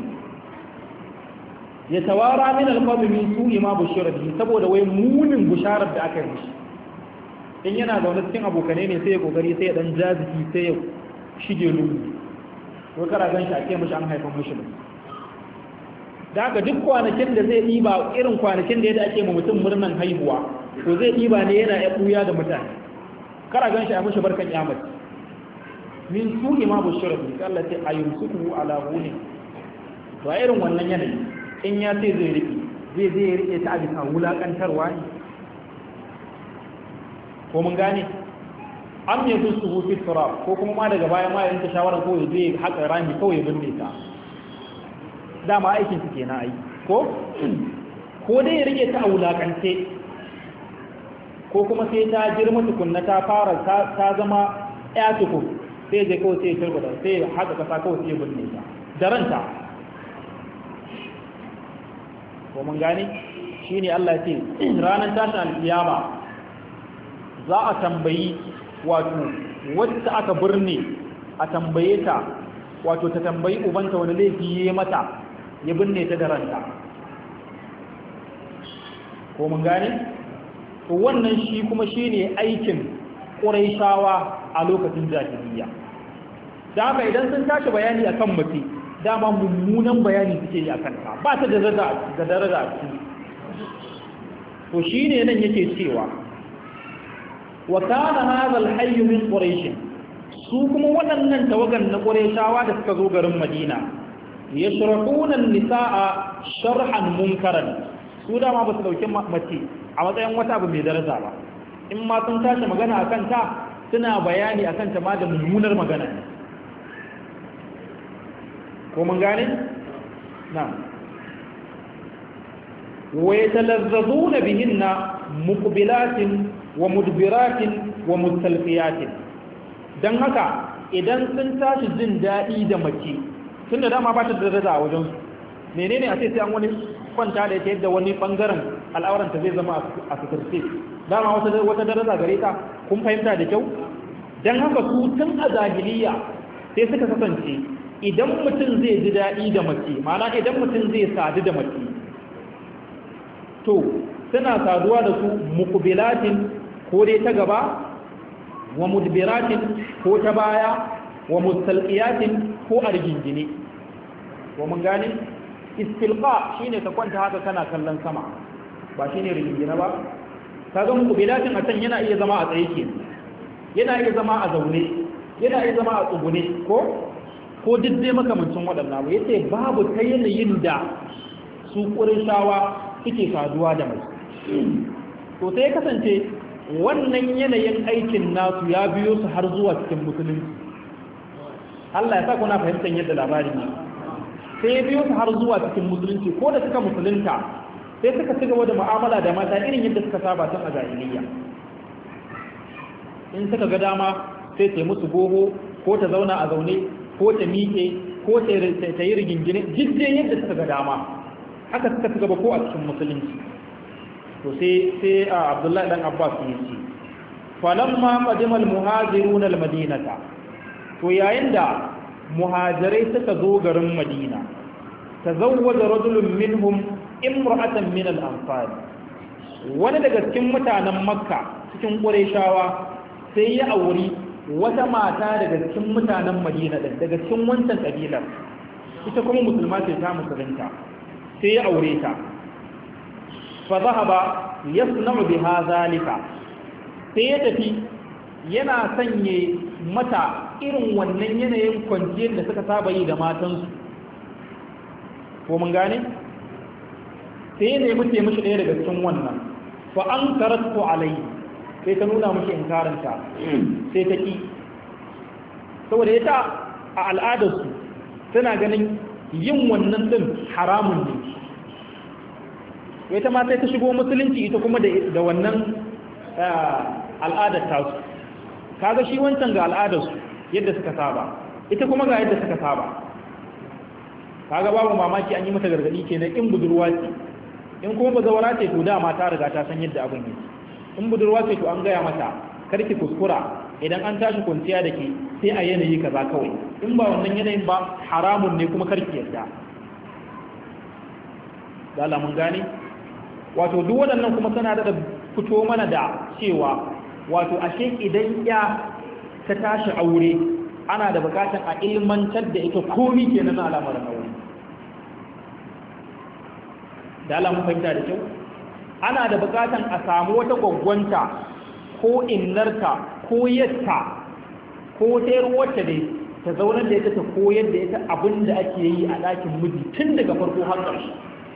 Ya tawara min alqawmi min su'i ma bushira bihi, saboda wai munin busharar da aka yi mishi. In yana zaune cikin abokanai ne sai ya kokari sai ya dan jaziki sai ya shige lungu, ko kada ganshi a ce mishi an haifa mishi. Da haka duk kwanakin da zai ɗiba irin kwanakin da yadda ake ma mutum murnan haihuwa, to zai ɗiba ne yana ya ɓuya da mutane, kada ganshi a mishi barkan yamati. Min su'i ma bushira bihi, Allah ce ayumsuku ala hunin. To a irin wannan yanayi in ya ce zai riƙe ta a bisa wulaƙantarwa ne, ko mun gane? Am ya su hufi turab, ko kuma ma daga baya ma yanke shawarar ko ya je haƙa rami kawai ya binne ta. Dama aikin su kenan ai, ko dai ya riƙe ta a wulaƙance, ko kuma sai ta girma tukunna ta fara ta zama ya tukun, sai je kawai sai ya turbata sai ya haƙa ƙasa kawai sai ya binne ta da ranta. ko mun gane? Shi ne Allah ce ranar tashin alkiyama za a tambayi wato wacce aka birne, a tambaye ta wato ta tambayi ubanta wani laifi ya mata ya binne ta da ranta. ko mun gane? To wannan shi kuma shi ne aikin ƙuraishawa a lokacin jahiliya. Da haka idan sun tashi bayani akan mace, dama mummunan bayani suke yi a kanta, ba ta da daraja a ciki. To shi ne nan yake cewa wa kana hadha al-hayy min quraish, su kuma waɗannan tawagan na qurayshawa da suka zo garin Madina, yashrahuna an-nisaa sharhan munkaran, su dama ba su dauki mace a matsayin wata abu mai daraja ba. In ma sun tashi magana akan ta suna bayani akan ta ma da mummunar magana ko mun gane na'am wa yatalazzazuna bihinna muqbilatin wa mudbiratin wa mustalqiyatin dan haka idan sun tashi jin dadi da mace tunda dama ba ta da daraja a wajen menene a sai an wani kwanta da ita yadda wani bangaren al'auranta zai zama a fitarce dama wata daraja gare ta kun fahimta da kyau dan haka su tun a jahiliya sai suka kasance idan mutum zai ji dadi da mace ma'ana idan mutum zai sadu da mace to suna saduwa da su muqbilatin ko dai ta gaba wa mudbiratin ko ta baya wa mustalqiyatin ko a rigingine ko mun gane istilqa shine ka kwanta haka kana kallon sama ba shine rigingine ba kaga muqbilatin a can yana iya zama a tsaye ke yana iya zama a zaune yana iya zama a tsugune ko diddai makamancin waɗannan ba yace babu ta yanayin da su ƙurishawa suke saduwa da mai to sai ya kasance wannan yanayin aikin nasu ya biyo su har zuwa cikin musulunci Allah ya sa kuna fahimtar yadda labari ne sai ya biyo su har zuwa cikin musulunci ko da suka musulunta sai suka ci gaba da mu'amala da mata irin yadda suka saba tun a jahiliya in suka ga dama sai ta musu goho ko ta zauna a zaune ko ta miƙe ko ta yi rigingine jidde yadda suka ga dama haka suka ci gaba ko a cikin musulunci to sai Abdullahi dan Abbas ya ce falamma qadima al-muhajirun al-madinata to yayin da muhajirai suka zo garin Madina tazawwaja rajulun minhum imra'atan min al-ansar wani daga cikin mutanen Makka cikin Qurayshawa sai ya auri wata mata daga cikin mutanen Madina daga cikin wancan kabilar ita kuma musulma ce ta musulunta sai ya aure ta fa zahaba yasna'u biha zalika sai ya tafi yana sanye mata irin wannan yanayin kwanciyar da suka saba yi da matansu ko mun gane sai ya nemi ce mishi ɗaya daga cikin wannan fa an karatu alai sai ta nuna mishi inkaranta sai ta ki saboda ita a al'adarsu tana ganin yin wannan din haramun ne ita ma sai ta shigo musulunci ita kuma da wannan al'adar tasu kaga shi wancan ga al'adarsu yadda suka saba ita kuma ga yadda suka saba kaga babu mamaki an yi mata gargadi kenan in budurwa ce in kuma bazawara ce to dama ta riga ta san yadda abin yake in budurwa ce to an gaya mata karki kuskura idan an tashi kwanciya da ke sai a yanayi kaza kawai in ba wannan yanayin ba haramun ne kuma karki yarda da Allah mun gane wato duk waɗannan kuma suna da fito mana da cewa wato ashe idan ya ta tashi aure ana da bukatar a ilmantar da ita komi kenan na al'amarin aure da Allah mun fahimta da kyau ana da bukatar a samu wata gwaggwanta ko innarta ko yatta ko tayar wacce dai ta zaunar da ita ta koyar da ita abin da ake yi a ɗakin miji tun daga farko har ƙarshe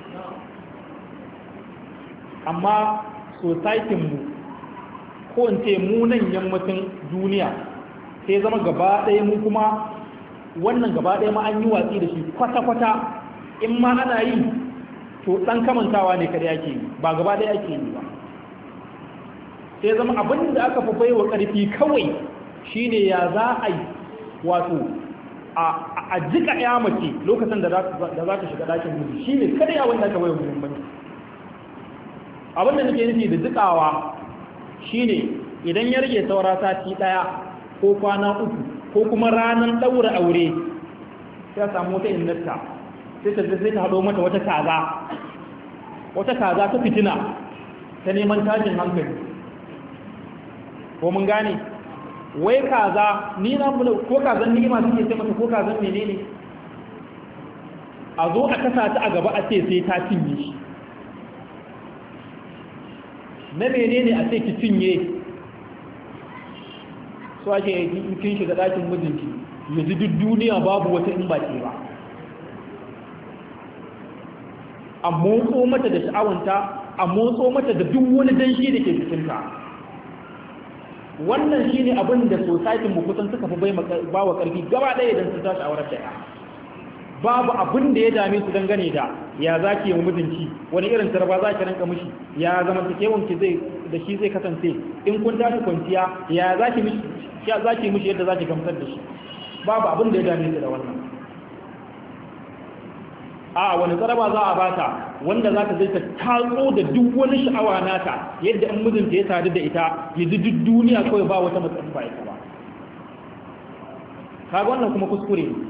amma societinmu ko in ce mu nan yammacin duniya sai zama gaba ɗaya mu kuma wannan gaba ɗaya ma an yi watsi da shi kwata-kwata in ma ana yi to ɗan kamantawa ne kada yake yi ba gaba ɗaya ake yi ba sai zama abin da aka fi baiwa ƙarfi kawai shine ya za a yi wato a jika ya mace lokacin da za ta shiga ɗakin miji shine kada ya wanda aka baiwa muhimmanci abin da nake nufi da jikawa shine idan ya rage saura sati daya ko kwana uku ko kuma ranar daura aure sai samu wata innarta sai ta hado mata wata kaza ta fitina ta neman tashin hankali ko mun gane wai kaza ni na ko kazan ni'ima suke sai mata ko kazan menene a zo a kasa ta a gaba a ce sai ta cinye shi na menene a ce ki cinye so ake kin shiga ɗakin mijinki yanzu duk duniya babu wata in ba ke ba a motso mata da sha'awanta a motso mata da duk wani danshi da ke cikinta wannan shine abin da society mu kusan suka fi ba wa karfi gaba ɗaya idan sun tashi aurar da ya babu abin da ya dame su dangane da ya zaki yi mijinki wani irin tarba za ki ranka mishi ya zama takewanki zai da shi zai kasance in kun tashi kwanciya ya zaki mishi yadda zaki gamsar da shi babu abin da ya dame su da wannan a wani tsaraba za a bata wanda za ta zai ta tatso da duk wani sha'awa nata yadda in mijinta ya sadu da ita ya ji duk duniya kawai ba wata matsayin ba ita ba kaga wannan kuma kuskure ne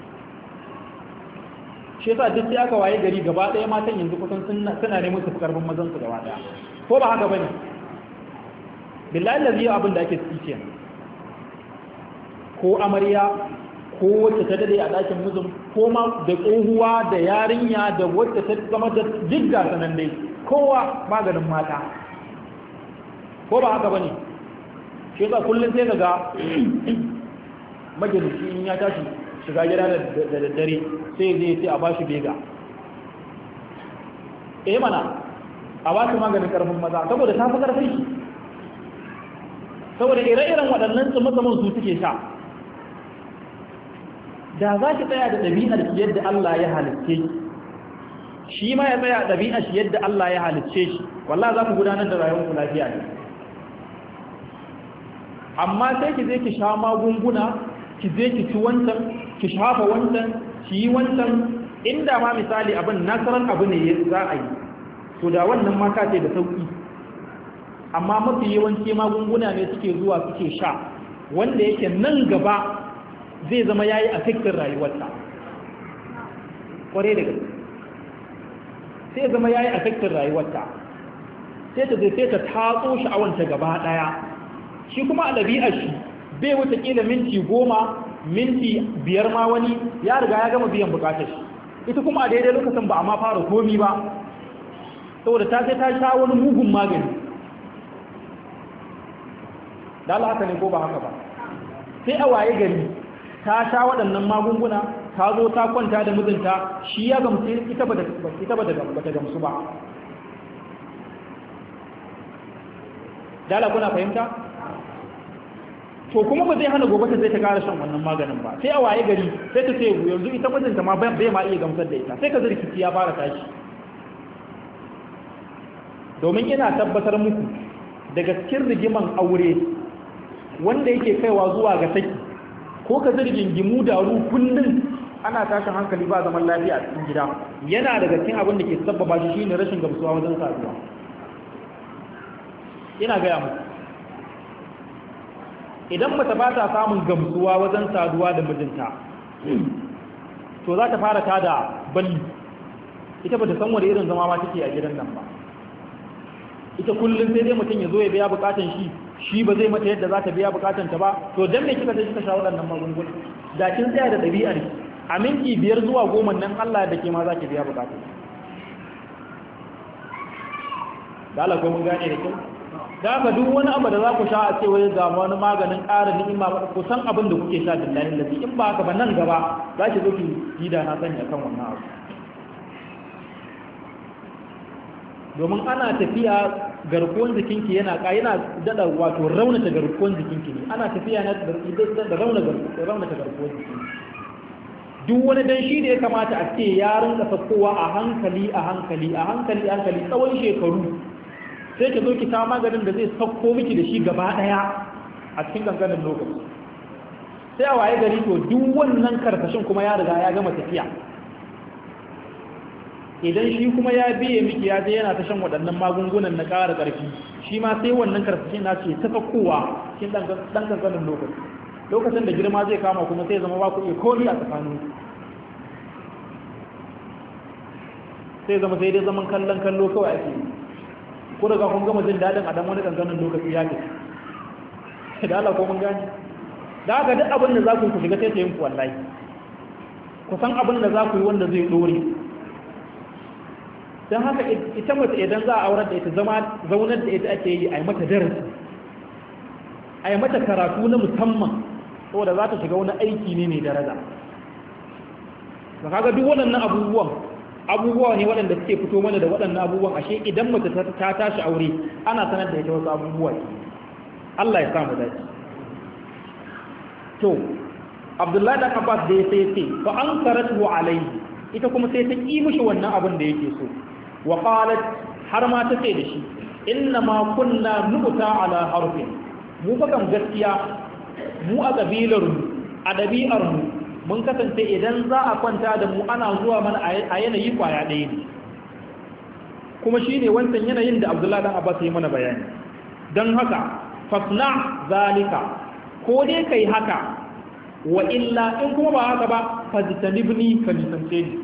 shi yasa duk sai aka waye gari gaba ɗaya matan yanzu kusan suna neman su karbin mazan su gaba ɗaya ko ba haka bane billahi lazi abin da ake tsice ko amarya ko wacce ta dade a ɗakin mijin ko ma da tsohuwa da yarinya da wacce ta zama da jigga sanan dai kowa maganin mata ko ba haka bane shi yasa kullun sai kaga majalisi in ya tashi shiga gida da daddare sai zai ce a bashi bega mana a bashi maganin karfin maza saboda ta fi karfin shi saboda ire-iren waɗannan tsumutsumin su suke sha da za ki tsaya da ɗabi'ar shi yadda Allah ya halicce shi ma ya tsaya ɗabi'ar shi yadda Allah ya halicce shi wallah za ku gudanar da rayuwar ku lafiya ne amma sai ki je ki sha magunguna ki je ki ci wancan ki shafa wancan ki yi wancan inda ma misali abin nasarar abu ne za a yi to da wannan mata ce da sauki amma mafi yawanci magunguna ne suke zuwa suke sha wanda yake nan gaba zai zama yayi affecting rayuwarta kware da gaske sai zama yayi affecting rayuwarta sai ta zai ta tatso sha'awanta gaba daya shi kuma a ɗabi'ar shi bai wuce kila minti 10 minti 5 ma wani ya riga ya gama biyan bukatar shi ita kuma a daidai lokacin ba a ma fara komi ba saboda ta sai ta sha wani mugun magani da Allah haka ne ko ba haka ba sai a waye gari ta sha waɗannan magunguna ta zo ta kwanta da mijinta shi ya gamsu ita ba ta gamsu ba da Allah kuna fahimta to kuma ba zai hana gobe ta zai ta ƙara shan wannan maganin ba sai a waye gari sai ta ce yanzu ita mijinta ma bai ma iya gamsar da ita sai ka zirkici ya fara tashi domin ina tabbatar muku daga cikin rigiman aure wanda yake kaiwa zuwa ga saki ko ka zargin gimu da ru kullum ana tashin hankali ba zaman lafiya a cikin gida yana daga cikin abin da ke sabbaba shi shine rashin gamsuwa wajen saduwa ina gaya muku idan mace ba ta samun gamsuwa wajen saduwa da mijinta to za ta fara tada balli ita ba ta san wani irin zama ma take a gidan nan ba ita kullum sai dai mutum ya zo ya biya bukatan shi ba zai mata yadda za ta biya bukatan ta ba to dan me kika sai kika sha waɗannan magunguna da kin tsaya da ɗabi'ar a minti 5 zuwa 10 nan Allah da ke ma za ki biya bukatan da Allah ko mun gane da kyau da haka duk wani abu da za ku sha a ce wai ga wani maganin ƙara ni'ima ku san abin da kuke sha billahi lazi in ba haka ba nan gaba za ki zo ki ji da na sani akan wannan abu domin ana tafiya garkuwan jikinki yana dada wato raunata garkuwan jikinki ne ana tafiya na da raunata garkuwan jikinki duk wani danshi da ya kamata a ce ya rinka sakkowa a hankali tsawon shekaru sai ki zo ki ta maganin da zai sakko miki da shi gaba daya a cikin kankanin lokaci sai a waye gari to duk wannan karkashin kuma ya riga ya gama tafiya idan shi kuma ya biye miki ya je yana ta shan waɗannan magungunan na ƙara ƙarfi shi ma sai wannan karfashin na ce ta fakkowa cikin ɗan kankanin lokacin da girma zai kama kuma sai zama ba ku iya komi a tsakanin sai zama sai dai zaman kallon kallo kawai ake ko daga kun gama jin daɗin a ɗan wani kankanin lokaci ya ce da Allah ko mun gani da haka duk abin da za ku shiga sai ta yin ku wallahi ku san abin da za ku yi wanda zai ɗore don haka ita mace idan za a aurar da ita zaunar da ita ake yi a yi mata darasi a yi mata karatu na musamman saboda za ta shiga wani aiki ne mai daraja da kaga duk waɗannan abubuwa ne waɗanda suke fito mana da waɗannan abubuwan ashe idan mace ta tashi aure ana sanar da ita wasu abubuwa Allah ya samu dace. To Abdullahi dan Abbas da ya ce fa an karatu alaihi, ita kuma sai ta ki mishi wannan abin da yake so, wa qalat, har ma ta ce da shi inna ma kunna nu'ta ala harfin, mu fa kan gaskiya mu a kabilar mu a dabi'ar mu mun kasance idan za a kwanta da mu ana zuwa mana a yanayi kwaya ɗaya ne, kuma shine wancan yanayin da Abdullahi dan Abbas ya mana bayani. Dan haka fasna zalika, ko dai kai haka, wa illa in kuma ba haka ba fajtanibni ka nisance ni.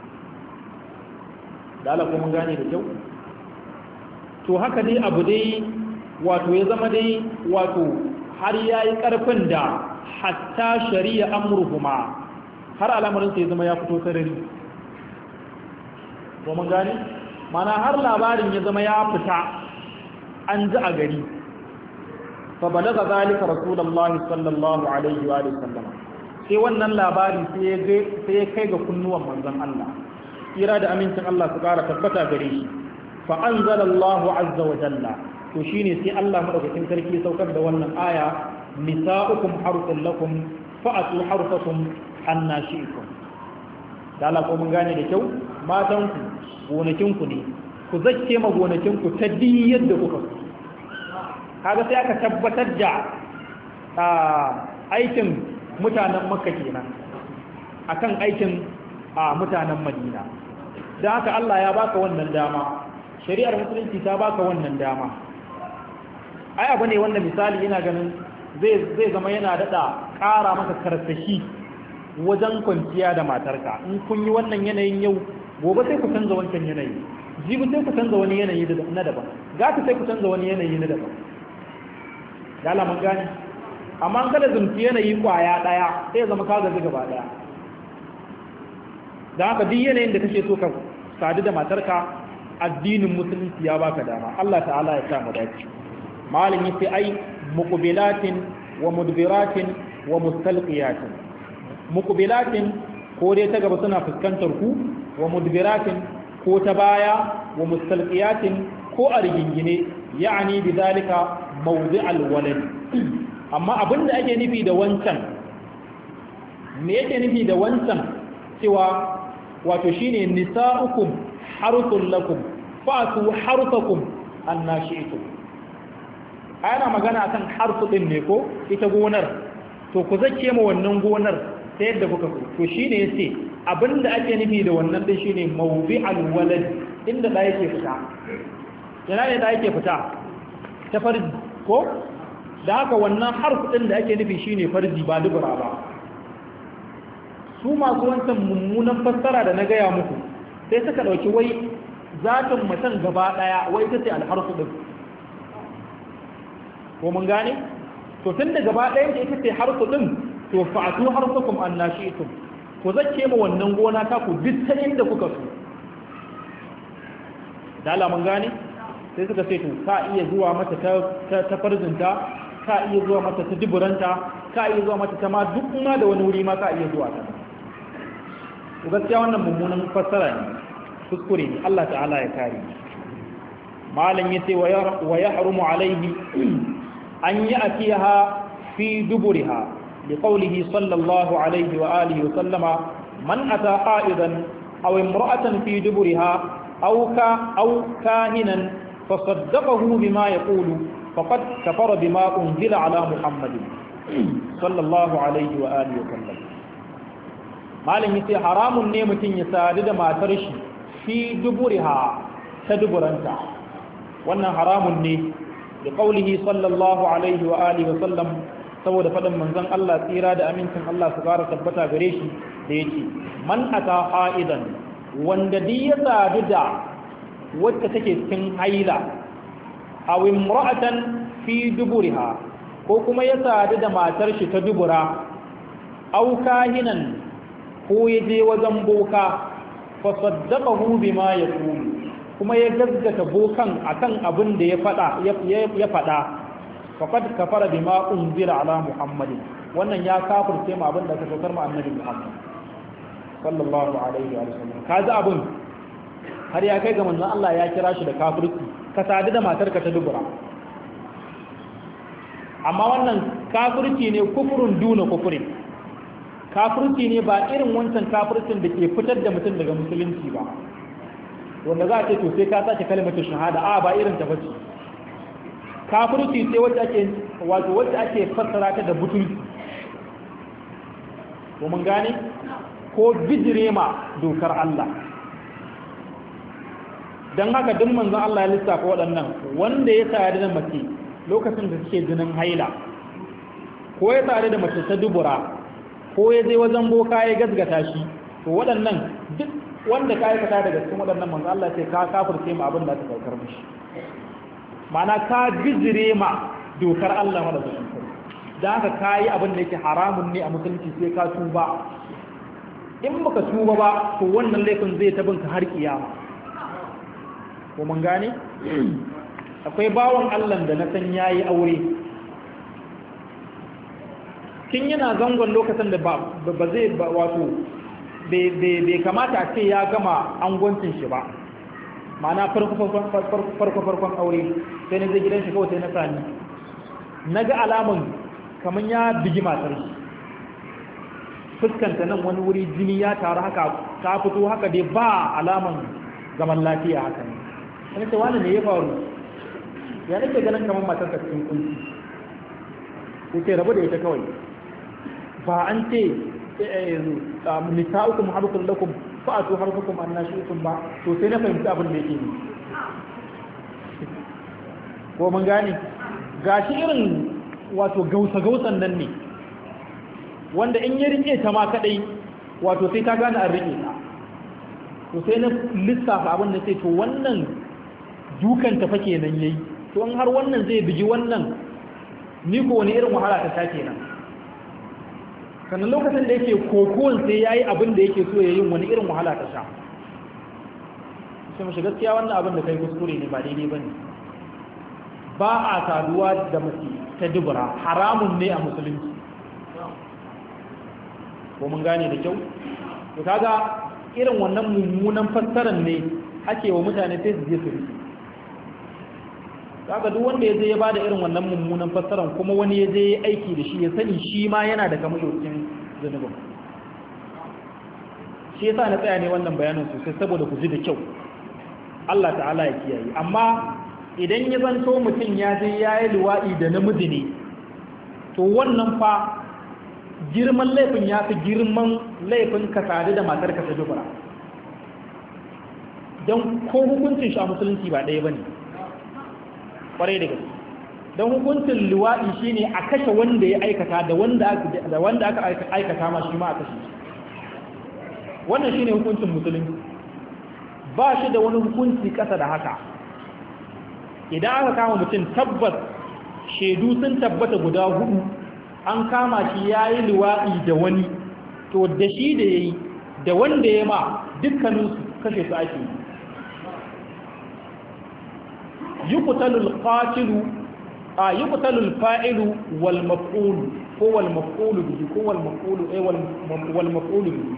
da Allah kuma gane da kyau. To haka dai abu dai wato ya zama dai wato har yayi karfin da hatta shari'a amruhuma, har al'amarin sai zama ya fito sarari. To mun gane, mana har labarin ya zama ya fita an ji a gari. Fa balaga zalika rasulullahi sallallahu alaihi wa sallam, sai wannan labari sai ya kai ga kunnuwan manzon Allah, kira da amincin Allah su kara tabbata gare shi. Fa anzalallahu azza wa jalla, to shine sai Allah madaukakin sarki saukar da wannan aya, nisa'ukum harthun lakum fa'atu harthakum anna shi'tum. da Allah ko mun gane da kyau, matanku gonakinku ne, ku zakke ma gonakinku ta diyar da kuka so. Kaga sai aka tabbatar da aikin mutanen Makka kenan akan aikin mutanen Madina. Da haka Allah ya baka wannan dama, shari'ar musulunci ta baka wannan dama. Ai abu ne wanda misali ina ganin zai zama yana daɗa ƙara maka karsashi wajen kwanciya da matarka. In kun yi wannan yanayin yau, gobe sai ku canza wancan yanayi, jibi sai ku canza wani yanayi na daban, gata sai ku canza wani yanayi na daban. Da alamun gani, amma an kada zumci yanayi kwaya ɗaya sai zama ka gaji gaba ɗaya. Da haka duk yanayin da kake so ka sadu da matarka, addinin musulunci ya baka dama. Allah ta'ala ya sa mu dace. Malin yace ai muqbilatin wa mudbiratin wa mustalqiyatin. Muqbilatin ko dai ta gaba suna fuskantar ku, wa mudbiratin ko ta baya, wa mustalqiyatin ko a rigingine, ya'ani bidalika mawdi'al walad. Amma abinda ake nufi da wancan, me yake nufi da wancan cewa wato shine nisa'ukum harthun lakum fa'tu harthakum annashi'tum. Ana magana akan harsu din ne ko ita gonar, to ku zace ma wannan gonar ta yadda kuka so. To shine yace abinda ake nufi da wannan din shine mawdi'al walad, inda da yake fita. Yana ne da yake fita ta farji ko? Da haka wannan harfu din da ake nufi shine farji ba dubura ba. Su masu wancan mummunan fassara da na gaya muku sai suka dauki wai zatin mutan gaba daya wai ita ce alharsu din. Ko mun gane? To tun da gaba ɗayan da ita ce harsu ɗin, to fa'atu harsukum annashi'tum, ku zace ma wannan gona ta ku duk ta inda kuka so. Da Allah mun gane? Sai suka ce to ka iya zuwa mata ta farzinta, ka iya zuwa mata ta duburanta, ka iya zuwa mata ta ma duk ma da wani wuri ma ka iya zuwa ta. To gaskiya wannan mummunan fassara ne, kuskure ne, Allah ta'ala ya kare. Malam yace wa yahrumu alaihi an ya'tiha fi duburiha liqawlihi sallallahu alaihi wa alihi wa sallama man ata qa'idan aw imra'atan fi duburiha aw kahinan fasaddaqahu bima yaqulu faqad kafara bima unzila ala muhammadin sallallahu alaihi wa alihi wa sallam. Malam yace haramun ne mutun ya sadu da matar shi fi duburiha ta duburanta, wannan haramun ne da kaulihi sallallahu alaihi wa alihi wa sallam, saboda faɗin manzon Allah tsira da amincin Allah su fara tabbata gare shi da yake man ata qa'idan, wanda duk ya sadu da wacce take cikin haila, aw imra'atan fi duburiha, ko kuma ya sadu da matar shi ta dubura, aw kahinan, ko ya je wajen boka, fa saddaqahu bima yaqulu, kuma ya gaggata bokan akan abin da ya faɗa faqad kafara bima unzila ala muhammadin, wannan ya kafirce ma abin da aka saukar ma annabi muhammad sallallahu alaihi wa sallam. kaji abin har ya kai ga manzon Allah ya kira shi da kafirci, ka sadu da matarka ta dubura. amma wannan kafirci ne kufurun duna kufurin, kafirci ne ba irin wancan kafircin da ke fitar da mutum daga musulunci ba, wanda za a ce to sai ka sace kalmar shahada, a ba irin ta bace. Kafirci sai wacce ake fassara ta da butulci, ko mun gane, ko bijire ma dokar Allah. don haka duk manzon Allah ya lissafa waɗannan, wanda ya tare da mace lokacin da suke jinin haila, ko ya tare da mace ta dubura, ko ya je wajen boka ya gasgata shi, to waɗannan duk wanda ka aikata daga cikin waɗannan manzon Allah sai ka kafirce ma abin da ta saukar mishi, ma'ana ka bijire ma dokar Allah madaukakin sarki. Da haka ka yi abin da yake haramun ne a musulunci sai ka tuba. In baka tuba ba to wannan laifin zai tabinka har kiyama. Ko mun gane? Akwai bawan Allah da na san yayi aure, kin yana zangon lokacin da ba zai wato bai kamata a ce ya gama angwancin shi ba, ma'ana farko aure, sai na zai gidan shi kawai sai na sani na ga alamun kamar ya bigi matar shi, fuskanta nan wani wuri jini ya taru haka, ta fito haka dai ba alaman zaman lafiya haka ne. Wani ce wani ne ya faru, ya nake ganin kamar matar ka cikin kunci, sai ce rabu da ita kawai, ba an ce nisa'ukum harkun lakum fa'atu harkukum annashi'ukum ba, to sai na fahimci abin da yake ne. Ko mun gane, gashi irin wato gausa-gausan nan ne, wanda in ya rike ta ma kadai wato sai ta gane an rike ta, to sai na lissafa abin da sai to wannan dukan ta fa kenan yayi, to in har wannan zai biji wannan, ni ko wani irin wahala ta sha kenan. Sannan lokacin da yake kokowar sai yayi abin da yake so yayin wani irin wahala ta sha. Sai mu shiga gaskiya wannan abin da kai kuskure ne, ba daidai bane. Ba a saduwa da mace ta dubura, haramun ne a musulunci. Ko mun gane da kyau? To kaga irin wannan mummunan fassarar ne ake wa mutane sai su je su rike. Kaga duk wanda ya je ya bada irin wannan mummunan fassarar kuma wani ya je aiki da shi, ya sani shi ma yana da kamashin zunubin. Shi yasa na tsaya ne wannan bayanin sosai saboda ku ji da kyau. Allah ta'ala ya kiyaye. Amma idan ya zanto mutum ya je ya yi luwaɗi da namiji ne, to wannan fa girman laifin ya fi girman laifin ka sadu da matar ka ta dubura, don ko hukuncin shi a musulunci ba ɗaya ba ne ƙwarai da gaske. Don hukuncin luwaɗi shi ne a kashe wanda ya aikata da wanda aka aikata ma shi ma a kashe shi. Wannan shi ne hukuncin musulunci, ba shi da wani hukunci ƙasa da haka. Idan aka kama mutum tabbas shaidu sun tabbata guda 4, an kama shi ya yi luwaɗi da wani, to da shi da ya yi da wanda ya ma dukkaninsu kashe su ake yi. Yuqtalul fa'ilu wal maf'ulu ko wal maf'ulu bihi ko wal maf'ulu bihi.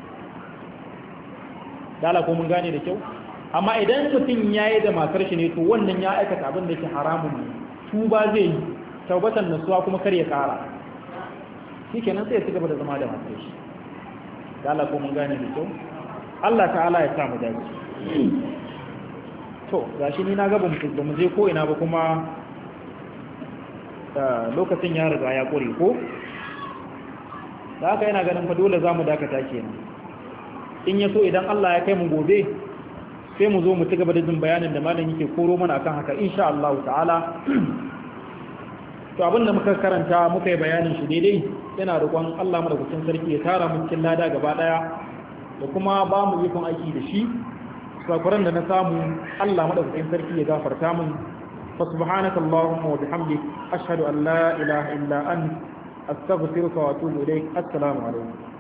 Dala ko mun gane da kyau? Amma idan mutum ya yi da matar shi ne, to wannan ya aikata abin da yake haramun ne, tuba zai yi, taubatan nasuwa kuma kar ya kara, shi kenan sai ya ci gaba da zama da matar shi. Da Allah ko mun gane da kyau? Allah ta'ala ya samu dace. To gashi ni na ga ba mu je ko ina ba, kuma lokacin ya riga ya kure ko, da haka yana ganin fa dole za mu dakata kenan. In ya so idan Allah ya kai mu gobe sai mu zo mu ci gaba da jin bayanin da malam yake koro mana akan haka insha Allah ta'ala. To abin da muka karanta muka yi bayanin shi daidai, yana roƙon Allah madaukakin sarki ya tara mu cikin lada gaba daya, da kuma ba mu ikon aiki da shi. Sakuran da na samu Allah madaukakin sarki ya gafarta min. Fa subhanaka allahumma wa bihamdik ashhadu an la ilaha illa anta astaghfiruka wa atubu ilaik. Assalamu alaikum.